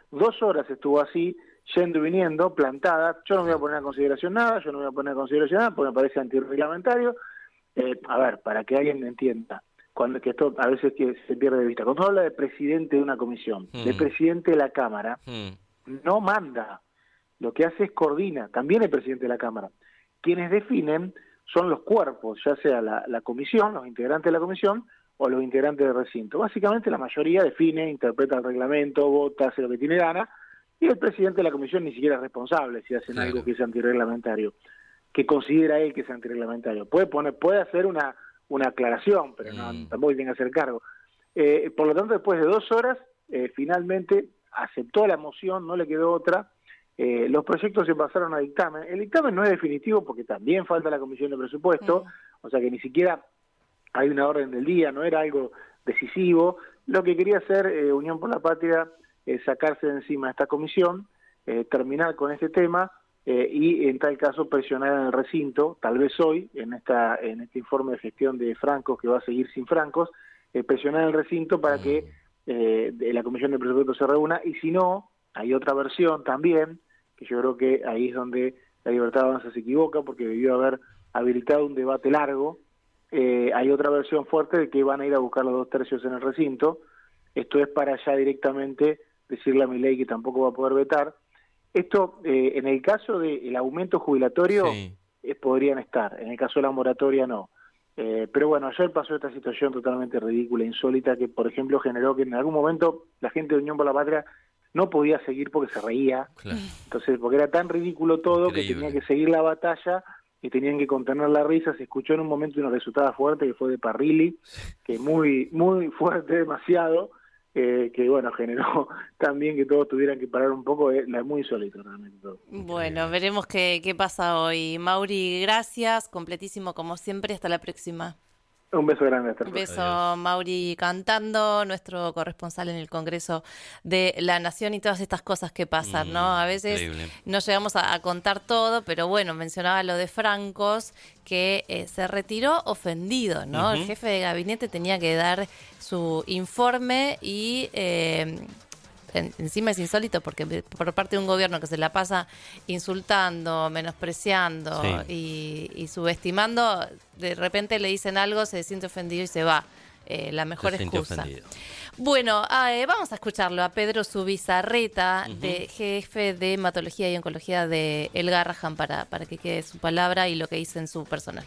dos horas estuvo así, yendo y viniendo, plantada. Yo no me voy a poner a consideración nada, yo no me voy a poner a consideración nada, porque me parece antirreglamentario. Eh, a ver, para que alguien entienda, cuando que esto a veces que se pierde de vista. Cuando habla de presidente de una comisión, mm. de presidente de la Cámara, mm. no manda. Lo que hace es coordina, también el presidente de la Cámara. Quienes definen son los cuerpos, ya sea la, la comisión, los integrantes de la comisión, o los integrantes del recinto. Básicamente la mayoría define, interpreta el reglamento, vota, hace lo que tiene gana, y el presidente de la comisión ni siquiera es responsable si hacen claro. algo que es antirreglamentario, que considera él que es antirreglamentario. Puede poner, puede hacer una, una aclaración, pero no, mm. tampoco tiene que hacer cargo. Eh, por lo tanto, después de dos horas, eh, finalmente aceptó la moción, no le quedó otra. Eh, los proyectos se pasaron a dictamen. El dictamen no es definitivo porque también falta la comisión de presupuesto, mm. o sea que ni siquiera hay una orden del día, no era algo decisivo. Lo que quería hacer eh, Unión por la Patria es sacarse de encima esta comisión, eh, terminar con este tema eh, y en tal caso presionar en el recinto, tal vez hoy, en esta en este informe de gestión de francos que va a seguir sin francos, eh, presionar en el recinto para que eh, la comisión de presupuesto se reúna, y si no, hay otra versión también, que yo creo que ahí es donde la Libertad Avanza se equivoca, porque debió haber habilitado un debate largo. Eh, hay otra versión fuerte de que van a ir a buscar los dos tercios en el recinto. Esto es para ya directamente decirle a Milei que tampoco va a poder vetar. Esto, eh, en el caso del aumento jubilatorio, sí. eh, podrían estar, en el caso de la moratoria no. Eh, pero bueno, ayer pasó esta situación totalmente ridícula, insólita, que por ejemplo generó que en algún momento la gente de Unión por la Patria no podía seguir porque se reía. Claro. Entonces, porque era tan ridículo todo Increíble. que tenía que seguir la batalla y tenían que contener la risa. Se escuchó en un momento una resultada fuerte que fue de Parrilli, que muy, muy fuerte, demasiado. Eh, que bueno, generó también que todos tuvieran que parar un poco, es eh, muy insólito realmente todo. Bueno, veremos qué, qué pasa hoy. Mauri, gracias, completísimo como siempre, hasta la próxima. Un beso grande. Hasta Un beso, Adiós. Mauri Cantando, nuestro corresponsal en el Congreso de la Nación, y todas estas cosas que pasan, mm, ¿no? A veces increíble. no llegamos a, a contar todo, pero bueno, mencionaba lo de Francos, que eh, se retiró ofendido, ¿no? Uh-huh. El jefe de gabinete tenía que dar su informe y... Eh, En, encima es insólito porque por parte de un gobierno que se la pasa insultando, menospreciando sí. y, y subestimando, de repente le dicen algo, se siente ofendido y se va. Eh, la mejor se excusa. Bueno, eh, vamos a escucharlo a Pedro Zubizarreta, uh-huh. de jefe de hematología y oncología de El Garrahan, para, para que quede su palabra y lo que dice en su personal.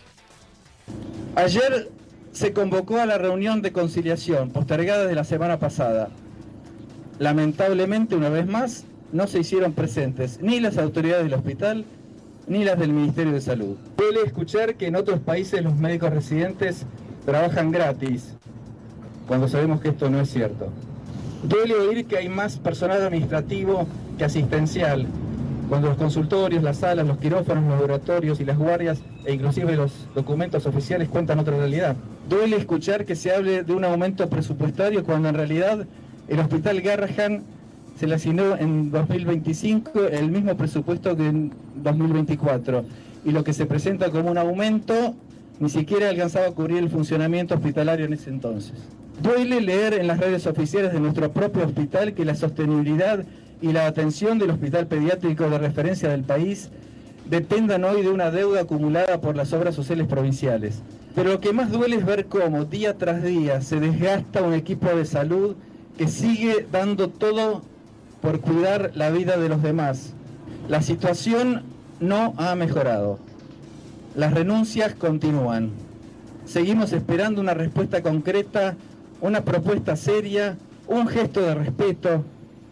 Ayer se convocó a la reunión de conciliación postergada de la semana pasada. Lamentablemente, una vez más, no se hicieron presentes ni las autoridades del hospital ni las del Ministerio de Salud. Duele escuchar que en otros países los médicos residentes trabajan gratis, cuando sabemos que esto no es cierto. Duele oír que hay más personal administrativo que asistencial, cuando los consultorios, las salas, los quirófanos, los laboratorios y las guardias, e inclusive los documentos oficiales, cuentan otra realidad. Duele escuchar que se hable de un aumento presupuestario, cuando en realidad el Hospital Garrahan se le asignó en dos mil veinticinco el mismo presupuesto que en dos mil veinticuatro, y lo que se presenta como un aumento ni siquiera alcanzaba a cubrir el funcionamiento hospitalario en ese entonces. Duele leer en las redes oficiales de nuestro propio hospital que la sostenibilidad y la atención del hospital pediátrico de referencia del país dependan hoy de una deuda acumulada por las obras sociales provinciales. Pero lo que más duele es ver cómo día tras día se desgasta un equipo de salud que sigue dando todo por cuidar la vida de los demás. La situación no ha mejorado. Las renuncias continúan. Seguimos esperando una respuesta concreta, una propuesta seria, un gesto de respeto,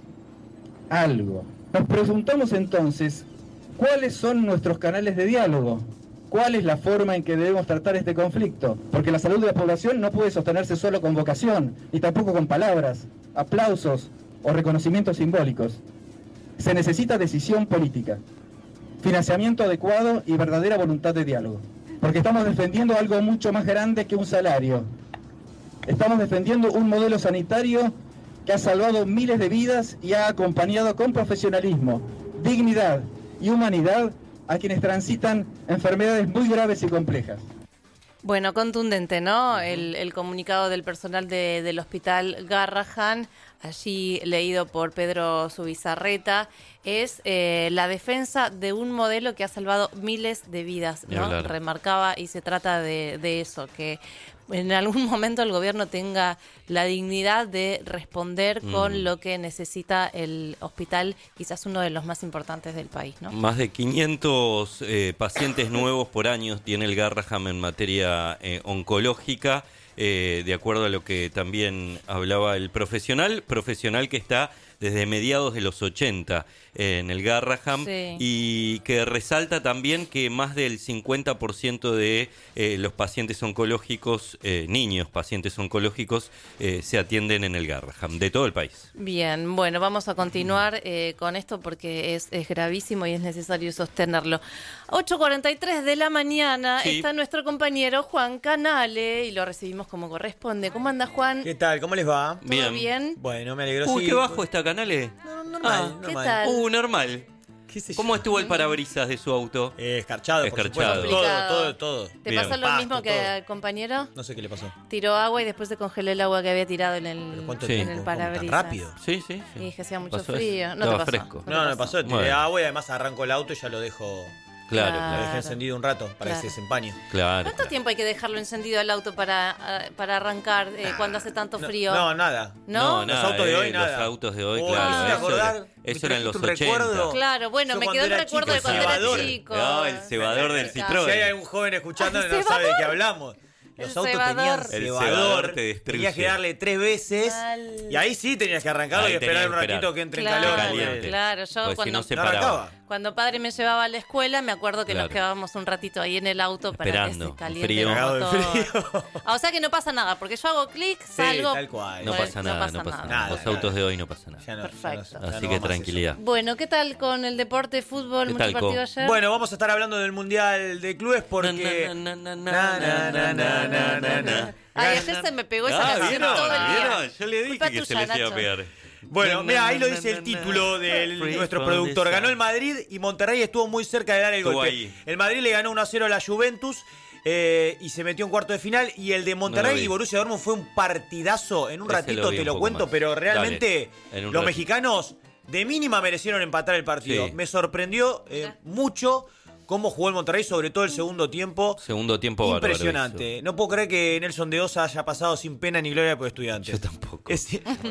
algo. Nos preguntamos entonces, ¿cuáles son nuestros canales de diálogo? ¿Cuál es la forma en que debemos tratar este conflicto? Porque la salud de la población no puede sostenerse solo con vocación, y tampoco con palabras, aplausos o reconocimientos simbólicos. Se necesita decisión política, financiamiento adecuado y verdadera voluntad de diálogo. Porque estamos defendiendo algo mucho más grande que un salario. Estamos defendiendo un modelo sanitario que ha salvado miles de vidas y ha acompañado con profesionalismo, dignidad y humanidad a quienes transitan enfermedades muy graves y complejas. Bueno, contundente, ¿no? Uh-huh. El, el comunicado del personal de, del hospital Garrahan, allí leído por Pedro Zubizarreta, es eh, la defensa de un modelo que ha salvado miles de vidas, ¿no? Remarcaba, y se trata de, de eso, que en algún momento el gobierno tenga la dignidad de responder mm. con lo que necesita el hospital, quizás uno de los más importantes del país, ¿no? Más de quinientos eh, pacientes nuevos por año tiene el Garrahan en materia eh, oncológica, eh, de acuerdo a lo que también hablaba el profesional, profesional que está desde mediados de los ochenta en el Garrahan, sí. y que resalta también que más del cincuenta por ciento de eh, los pacientes oncológicos, eh, niños pacientes oncológicos, eh, se atienden en el Garrahan, de todo el país. Bien, bueno, vamos a continuar eh, con esto porque es, es gravísimo y es necesario sostenerlo. ocho cuarenta y tres de la mañana, sí. Está nuestro compañero Juan Canale y lo recibimos como corresponde. ¿Cómo anda, Juan? ¿Qué tal? ¿Cómo les va? ¿Todo bien? bien? Bueno, me alegro. Uy, sí. qué bajo está Canale. No, normal, ah, normal. ¿Qué tal? Uh, normal. ¿Qué sé ¿Cómo yo? estuvo el parabrisas de su auto? Eh, escarchado, escarchado. Por supuesto. Todo, todo, todo. ¿Te Bien. pasó lo Pasto, mismo que todo. al compañero? No sé qué le pasó. Tiró agua y después se congeló el agua que había tirado en el, sí. en el parabrisas. ¿Tan rápido? Sí, sí. sí. Y dije, hacía mucho pasó frío. Eso. No Estaba te pasó. fresco. No, no, no me pasó. Tiré bueno. agua y además arranco el auto y ya lo dejo... Claro, Lo claro. dejé encendido un rato para Claro. que se desempañe. Claro. ¿Cuánto claro. tiempo hay que dejarlo encendido el auto para, para arrancar eh, cuando hace tanto frío? No, no, nada. ¿No? No, nada, Los autos de hoy, eh, nada. Los autos de hoy, Oh, claro. ¿me hiciste Eso, acordar? era- Me eso era en los trajiste un recuerdo. ochenta. Claro, bueno, Yo me cuando quedó el era recuerdo chico, de cuando cebador. era chico. No, el cebador del Citroën. Si hay algún joven escuchando ¿El no sabe de cebador? qué hablamos. Los El autos cebador. tenían El cebador, cebador te destruye. tenías que darle tres veces Mal. y ahí sí tenías que arrancarlo Ahí y esperar tenías un que esperar. ratito que entre Claro, en calor. caliente. claro. Yo Pues si cuando, no se No paraba. arrancaba. cuando padre me llevaba a la escuela, me acuerdo que Claro. nos quedábamos un ratito ahí en el auto para Esperando, que se caliente frío. el Cagado de motor. frío. Ah, o sea que no pasa nada, porque yo hago clic, salgo. tal cual. No Bueno, pasa nada, no pasa nada. nada. Los Nada, autos nada. de hoy no pasa nada. Ya no, Perfecto. ya no- ya Así no que va más tranquilidad. Bueno, ¿qué tal con el deporte, fútbol? ¿Qué ¿Mucho tal, partido Co? ayer? eso. Bueno, vamos a estar hablando del Mundial de Clubes porque... Na, na, na, Na, na, na, na, na, na, na. Ay, ayer se me pegó esa Ah, canción ¿vieron? todo el día. ¿Vieron? Yo le dije Culpa que se tuya, les iba a Nacho. pegar. Bueno, mira, ahí lo dice el título de nuestro productor. Ganó el Madrid y Monterrey estuvo muy cerca de dar el Estuvo golpe. ahí. El Madrid le ganó uno a cero a la Juventus eh, y se metió en cuarto de final. Y el de No Monterrey lo vi. y Borussia Dortmund fue un partidazo. En un Ese ratito lo vi te un lo poco cuento, más. pero realmente Dale, en un los ratito. mexicanos de mínima merecieron empatar el partido. Sí. Me sorprendió eh, mucho cómo jugó el Monterrey, sobre todo el segundo tiempo. Segundo tiempo bárbaro Impresionante. hizo. No puedo creer que Nelson de Osa haya pasado sin pena ni gloria por Estudiantes. Yo tampoco. Es-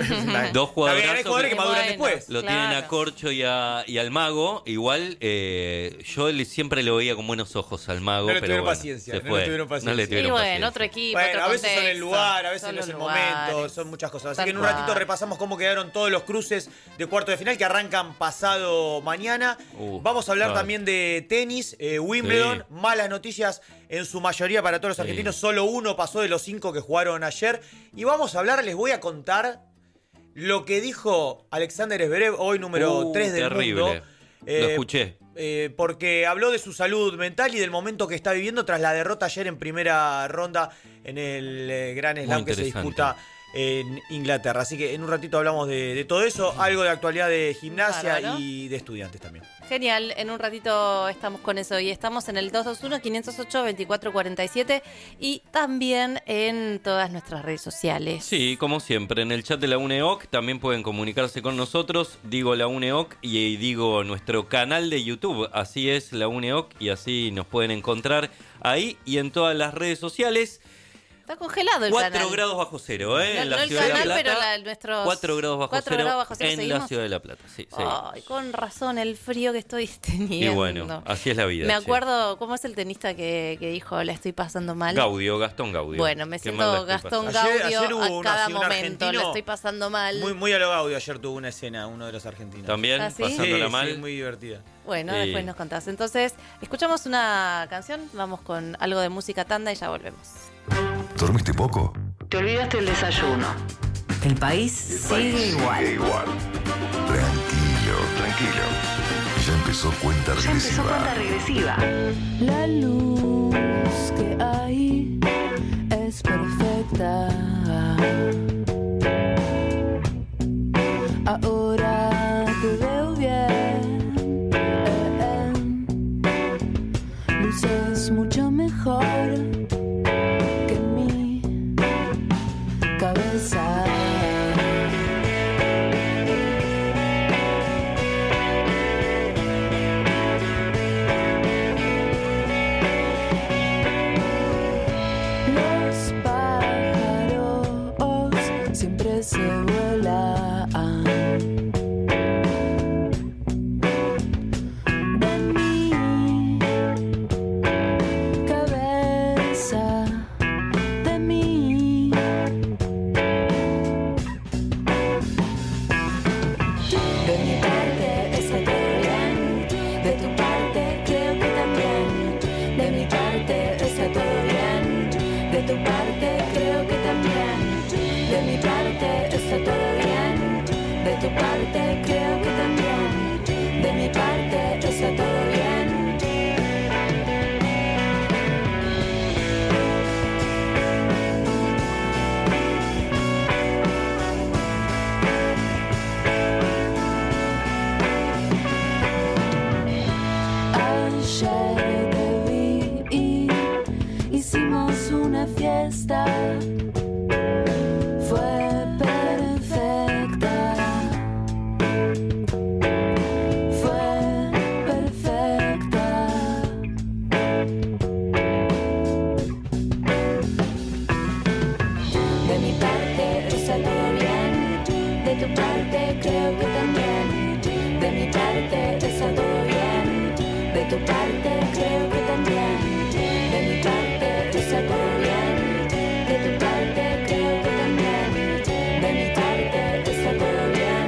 Dos Está bien, hay jugadores jugadores que maduran Bueno. después. Lo Claro. tienen a Corcho y, a, y al Mago. Igual eh, yo le- siempre lo veía con buenos ojos al Mago. No le pero tuvieron bueno, paciencia, se no le fue. tuvieron paciencia. No le Y tuvieron bueno, paciencia. otro equipo, Bueno, otro a veces son el contexto, lugar, a veces son no es los el momento, lugares. son muchas cosas. Así Tal que en un cual. ratito repasamos cómo quedaron todos los cruces de cuarto de final que arrancan pasado mañana. Uh, Vamos a hablar claro. también de tenis, eh, Wimbledon, Sí. malas noticias en su mayoría para todos los Sí. argentinos, solo uno pasó de los cinco que jugaron ayer. Y vamos a hablar, les voy a contar lo que dijo Alexander Zverev, hoy número Uh, tres del terrible. mundo. Lo Eh, escuché. eh, porque habló de su salud mental y del momento que está viviendo tras la derrota ayer en primera ronda en el eh, Gran Muy Slam que se interesante. disputa en Inglaterra. Así que en un ratito hablamos de, de todo eso, algo de actualidad de gimnasia Bárbaro. y de estudiantes también. Genial, en un ratito estamos con eso y estamos en el dos dos uno, quinientos ocho, veinticuatro cuarenta y siete y también en todas nuestras redes sociales. Sí, como siempre, en el chat de la UNEOC también pueden comunicarse con nosotros. Digo la UNEOC y digo nuestro canal de YouTube. Así es, la UNEOC, y así nos pueden encontrar ahí y en todas las redes sociales. Está congelado el cuatro canal. grados bajo cero, ¿eh? No, en la no el ciudad de canal, La Plata. pero la- nuestros cuatro grados bajo cuatro cero grados bajo cero, en la ¿seguimos? ciudad de La Plata. Sí, seguimos. Ay, con razón, el frío que estoy teniendo. Y bueno, así es la vida. Me che. acuerdo, ¿cómo es el tenista que, que dijo, la estoy pasando mal? Gaudio, Gastón Gaudio. Bueno, me Qué mal la siento estoy Gastón pasando. Ayer- Gaudio ayer hubo a uno cada así, un momento, argentino la estoy pasando mal. Muy, muy a lo Gaudio ayer tuvo una escena, uno de los argentinos. También, ¿Ah, sí? pasándola Sí, mal. sí, muy divertida. Bueno, Sí. después nos contás. Entonces, escuchamos una canción, vamos con algo de música tanda y ya volvemos. ¿Dormiste poco? Te olvidaste el desayuno. El país sigue igual. Sigue igual. Tranquilo, tranquilo. Ya empezó cuenta Ya empezó regresiva. cuenta regresiva. La luz que hay es perfecta. Ahora te veo bien. Eh, eh. Luces mucho mejor. De mi parte está todo bien, de tu parte creo que también. De mi parte está todo bien, de tu parte creo que también. De mi parte está todo bien, de tu parte creo que también. De mi parte está todo bien. Ayer te vi y hicimos una fiesta. Fue perfecta. Fue perfecta. De mi parte está todo bien, de tu parte creo que también. De mi parte está todo bien, de tu parte creo que también. De mi parte está todo bien, de tu parte creo que también. De mi parte está todo bien.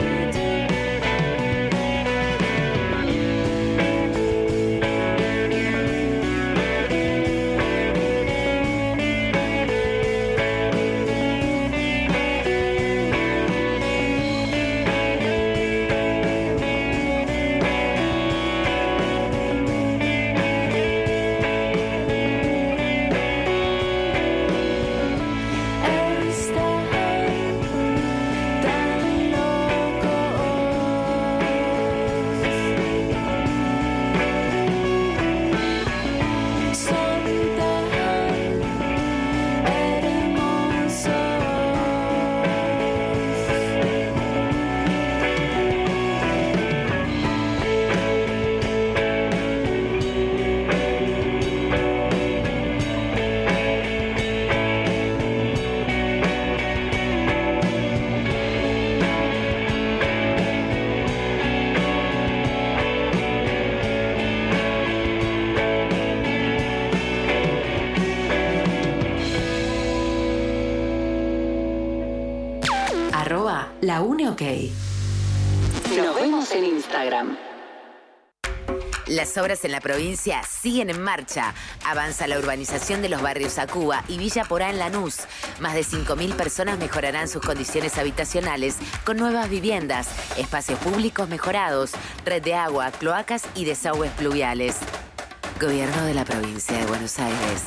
Arroba La Une OK. Nos vemos en Instagram. Las obras en la provincia siguen en marcha. Avanza la urbanización de los barrios Acuba y Villa Porá en Lanús. Más de cinco mil personas mejorarán sus condiciones habitacionales con nuevas viviendas, espacios públicos mejorados, red de agua, cloacas y desagües pluviales. Gobierno de la provincia de Buenos Aires.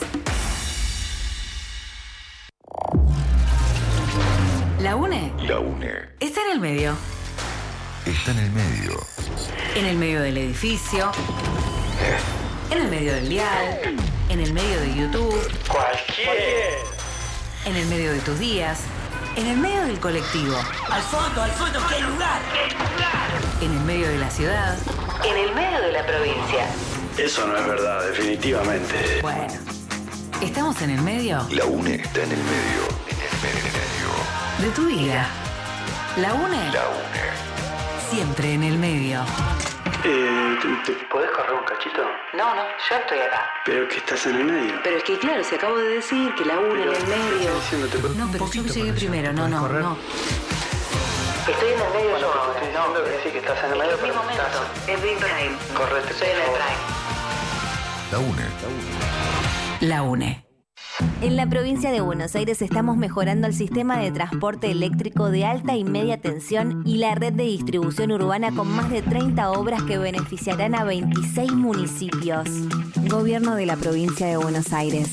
La UNE. La UNE. Está en el medio. Está en el medio. En el medio del edificio. En el medio del dial. En el medio de YouTube. Cualquier. En el medio de tus días. En el medio del colectivo. Al fondo, al fondo, ¿qué lugar? ¿Qué lugar? En el medio de la ciudad. En el medio de la provincia. Eso no es verdad, definitivamente. Bueno, ¿estamos en el medio? La UNE está en el medio. En el medio. De tu vida. La UNE. La UNE. Siempre en el medio. Eh, ¿te, te podés correr un cachito? No, no, yo estoy acá. Pero que estás en el medio. Pero es que claro, se acabo de decir que la UNE en el medio. No, pero yo llegué primero, no, no, no. Estoy en el medio bueno, yo pero ahora. estoy diciendo que sí, que estás en el medio, Es mi pero momento, estás... es mi prime. Correte, Estoy en el prime. La UNE. La UNE. En la provincia de Buenos Aires estamos mejorando el sistema de transporte eléctrico de alta y media tensión y la red de distribución urbana con más de treinta obras que beneficiarán a veintiséis municipios. Gobierno de la provincia de Buenos Aires.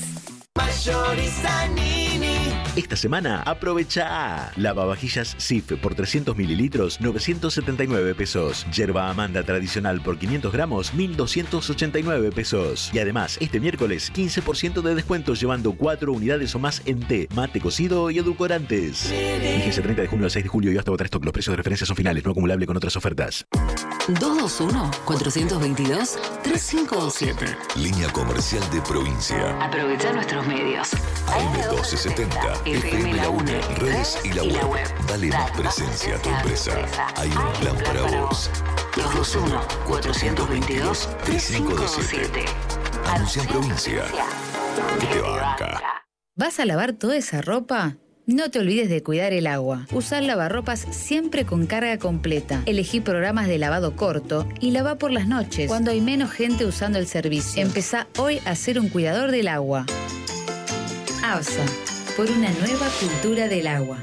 Esta semana aprovecha lavavajillas S I F por trescientos mililitros, novecientos setenta y nueve pesos. Yerba Amanda tradicional por quinientos gramos, mil doscientos ochenta y nueve pesos. Y además, este miércoles, quince por ciento de descuento llevando cuatro unidades o más en té, mate cocido y edulcorantes. Fíjese treinta de junio al seis de julio y hasta agotar stock. Los precios de referencia son finales, no acumulable con otras ofertas. dos dos uno, cuatro dos dos, tres cinco dos siete. Línea comercial de provincia. Aprovecha nuestros medios. A M doce setenta, F M La UNE, redes y la web. Dale más presencia a tu empresa. Hay un plan para vos. dos dos uno, cuatro dos dos, tres cinco dos siete. Anuncia en provincia. Que te banca. ¿Vas a lavar toda esa ropa? No te olvides de cuidar el agua. Usar lavarropas siempre con carga completa. Elegí programas de lavado corto y lava por las noches, cuando hay menos gente usando el servicio. Empezá hoy a ser un cuidador del agua. ABSA, por una nueva cultura del agua.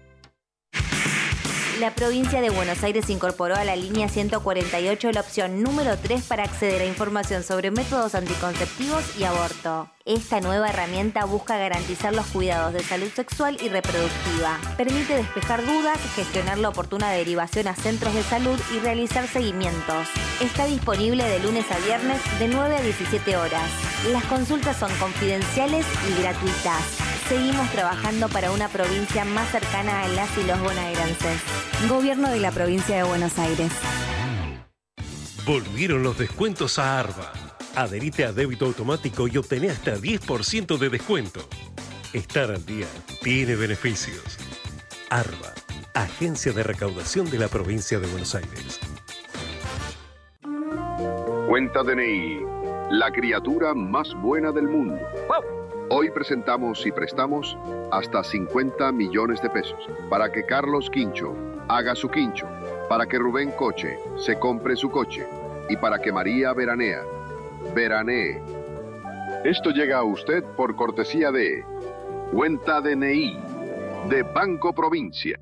La provincia de Buenos Aires incorporó a la línea ciento cuarenta y ocho la opción número tres para acceder a información sobre métodos anticonceptivos y aborto. Esta nueva herramienta busca garantizar los cuidados de salud sexual y reproductiva. Permite despejar dudas, gestionar la oportuna derivación a centros de salud y realizar seguimientos. Está disponible de lunes a viernes de nueve a diecisiete horas. Las consultas son confidenciales y gratuitas. Seguimos trabajando para una provincia más cercana a las y los bonaerenses. Gobierno de la provincia de Buenos Aires. Volvieron los descuentos a Arba. Adherite a débito automático y obtené hasta diez por ciento de descuento. Estar al día tiene beneficios. Arba, Agencia de Recaudación de la Provincia de Buenos Aires. Cuenta D N I, la criatura más buena del mundo. Hoy presentamos y prestamos hasta cincuenta millones de pesos para que Carlos Quincho haga su quincho, para que Rubén Coche se compre su coche y para que María Veranea veranee. Esto llega a usted por cortesía de Cuenta D N I de Banco Provincia.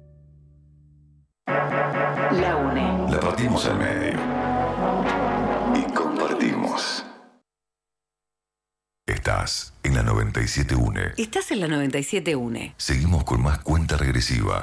La UNE. La partimos al medio y compartimos. Estás en la noventa y siete UNE. Estás en la noventa y siete UNE. Seguimos con más cuenta regresiva.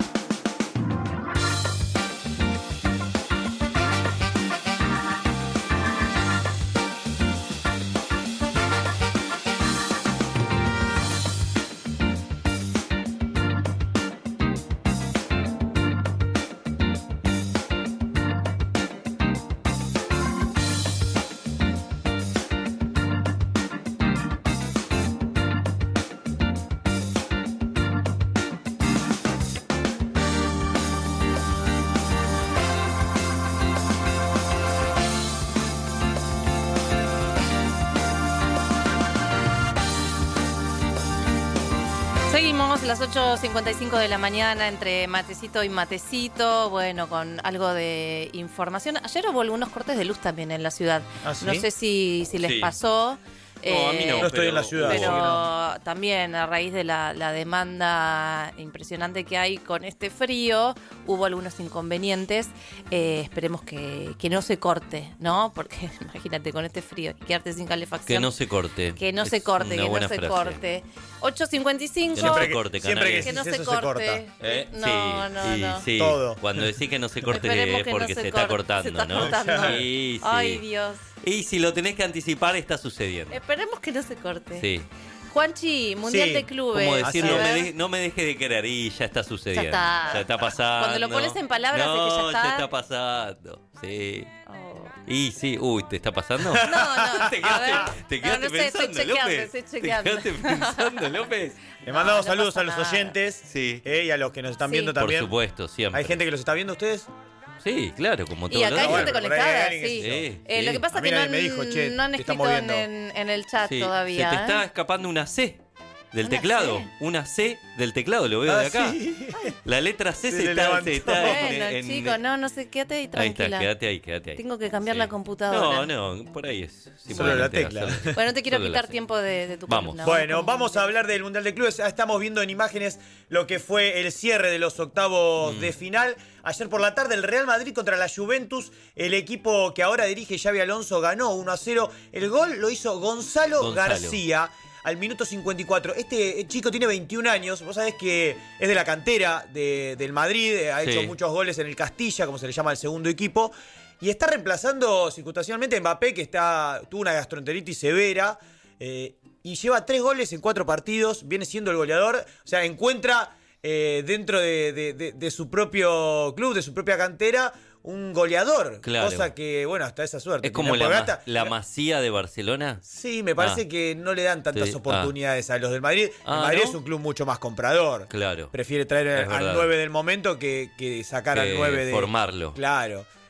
Seguimos las ocho cincuenta y cinco de la mañana entre matecito y matecito, bueno, con algo de información. Ayer hubo algunos cortes de luz también en la ciudad. ¿Ah, sí? No sé si, si les Sí. pasó. No, a mí no, no estoy pero- en la ciudad. Pero no. también a raíz de la, la demanda impresionante que hay con este frío, hubo algunos inconvenientes. Eh, esperemos que, que no se corte, ¿no? Porque imagínate, con este frío, quedarte sin calefacción. Que no se corte. Que no Es se corte, una que no buena se frase. corte. ocho cincuenta y cinco. Que no se corte, siempre que canales. Que no decís se eso se corte. corta. ¿Eh? No, sí, no, sí, no. sí. Todo. Cuando decís que no se corte Esperemos es que no porque se se, está corte, cortando, se está ¿no? cortando. Sí, sí. Ay, Dios. Y si lo tenés que anticipar, está sucediendo. Esperemos que no se corte. Sí. Juanchi, Mundial Sí, de Clubes. Como decir, A no me, ver. de- no me deje de querer y ya está sucediendo. Ya está. está pasando. Cuando lo pones en palabras no, es que ya está. está pasando. Sí. Oh. Y sí, uy, ¿te está pasando? No, no. ¿Te a quedaste, ver. te quedaste no, no sé, estoy pensando, chequeando, López? estoy ¿Te chequeando. quedaste pensando, López? Le mandamos No, no saludos pasa a los nada. oyentes Sí. eh, y a los que nos están Sí. viendo Por también. supuesto, siempre. ¿Hay gente que los está viendo ustedes? Sí, claro, como todo Y acá hay Bueno, gente por ahí conectada, alguien que sí. se- Sí, Eh, sí. Lo que pasa A es mí que no nadie han, me dijo, che, no han te escrito estamos en, viendo. en- en el chat Sí, todavía. Se te ¿eh? está escapando una C del ¿Una teclado. C? Una C del teclado, lo veo Ah, de acá. sí. La letra C Se se, le está, levantó. se está en- Bueno, en- chicos, no, no sé, quédate ahí Ahí tranquila. está, quédate ahí, quédate ahí. Tengo que cambiar Sí. la computadora. No, no, por ahí es. Solo la simplemente tecla. hacerlo. Bueno, no te quiero Solo la quitar C. tiempo de, de tu Vamos. columna. Bueno, con- vamos a hablar del Mundial de Clubes. Ya estamos viendo en imágenes lo que fue el cierre de los octavos Mm. de final. Ayer por la tarde el Real Madrid contra la Juventus. El equipo que ahora dirige Xabi Alonso ganó uno a cero. El gol lo hizo Gonzalo, Gonzalo. García al minuto cincuenta y cuatro. Este chico tiene veintiún años. Vos sabés que es de la cantera de- del Madrid. Ha Sí. hecho muchos goles en el Castilla, como se le llama al segundo equipo. Y está reemplazando circunstancialmente a Mbappé, que está, tuvo una gastroenteritis severa. eh, y lleva tres goles en cuatro partidos. Viene siendo el goleador. O sea, encuentra eh, dentro de, de- de- de su propio club, de su propia cantera, un goleador. Claro. Cosa que, bueno, hasta esa suerte. Es como tiene. la, Porque ma- hasta- la Masía de Barcelona. Sí, me parece Ah. que no le dan tantas Sí, oportunidades a los del Madrid. Ah, el Madrid ¿no? es un club mucho más comprador. Claro. Prefiere traer Es al verdad. nueve del momento que, que sacar Que al nueve de... formarlo. Claro.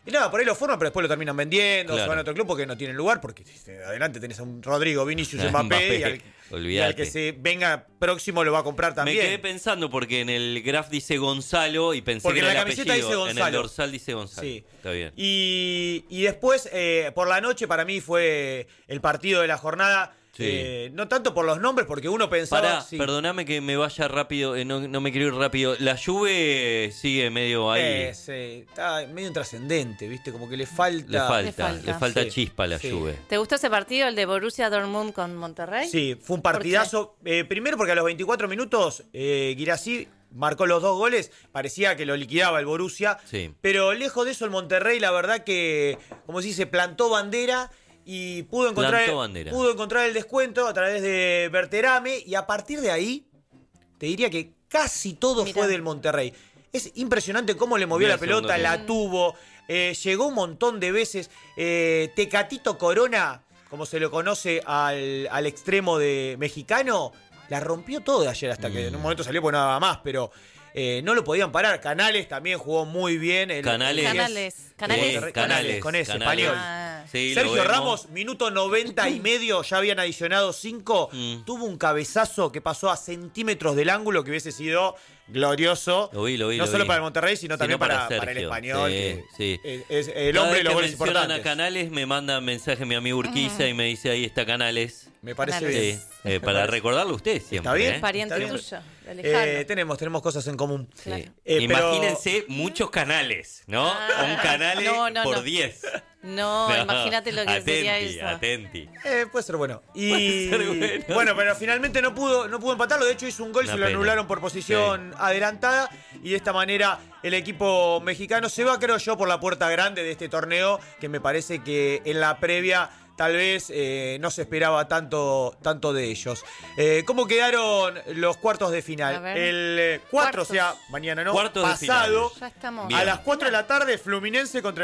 Y nada, por ahí lo forman, pero después lo terminan vendiendo, Claro. se van a otro club porque no tienen lugar, porque adelante tenés a un Rodrigo, Vinicius, Mbappé, y, al, y al que se venga próximo lo va a comprar también. Me quedé pensando porque en el graph dice Gonzalo y pensé Porque que en era la el camiseta apellido. dice Gonzalo. En el dorsal dice Gonzalo. Sí. Está bien. Y, y después, eh, por la noche, para mí fue el partido de la jornada. Sí. Eh, no tanto por los nombres, porque uno pensaba... Pará, sí. perdóname que me vaya rápido, eh, no, no me quiero ir rápido. La Juve sigue medio ahí. Eh, sí, está medio intrascendente, ¿viste? Como que le falta... Le falta, le falta, falta. Sí, chispa a la sí. Juve. ¿Te gustó ese partido, el de Borussia Dortmund con Monterrey? Sí, fue un partidazo. Eh, primero porque a los veinticuatro minutos eh, Guirassy marcó los dos goles. Parecía que lo liquidaba el Borussia. Sí. Pero lejos de eso el Monterrey, la verdad que, como se dice, plantó bandera y pudo encontrar, Plantó bandera. pudo encontrar el descuento a través de Berterame. Y a partir de ahí, te diría que casi todo Mirá. fue del Monterrey. Es impresionante cómo le movió Mirá la el segundo pelota, la tiempo. tuvo, eh, llegó un montón de veces. Eh, Tecatito Corona, como se lo conoce al, al extremo de mexicano, la rompió todo ayer hasta que Mm. en un momento salió por nada más, pero eh, no lo podían parar. Canales también jugó muy bien. El, Canales. el- Canales. Canales. Monterrey- Canales, con ese, Canales. español. Ah. Sí, lo Sergio vemos. Ramos, minuto noventa y medio, ya habían adicionado cinco. Mm. Tuvo un cabezazo que pasó a centímetros del ángulo que hubiese sido glorioso. Lo vi, lo vi, no lo solo vi. para el Monterrey, sino Sino también para, para para el Sergio. español. Sí, que sí. Es, es el Cada hombre vez de los que goles mencionan importantes. a Canales me manda mensaje mi amigo Urquiza y me dice ahí está Canales. Me parece Canales. bien. Sí, eh, para recordarlo a usted siempre. Está bien. ¿eh? Pariente Está bien. tuyo, de lejano. Eh, tenemos, tenemos cosas en común. Sí. Eh, pero- Imagínense muchos canales, ¿no? Ah, Un canal no, no, por no. diez. No, No, imagínate lo que atenti, sería eso. Atenti. Eh, puede ser bueno. Y Puede ser bueno. bueno, pero finalmente no pudo, no pudo empatarlo. De hecho, hizo un gol, Una se lo pena. anularon por posición adelantada. Y de esta manera el equipo mexicano se va, creo yo, por la puerta grande de este torneo, que me parece que en la previa tal vez eh, no se esperaba tanto, tanto de ellos. Eh, ¿Cómo quedaron los cuartos de A final? ver. El eh, cuatro, Cuartos. o sea, mañana no, Cuartos de pasado, final. Ya estamos. Bien. a las cuatro de la tarde, Fluminense contra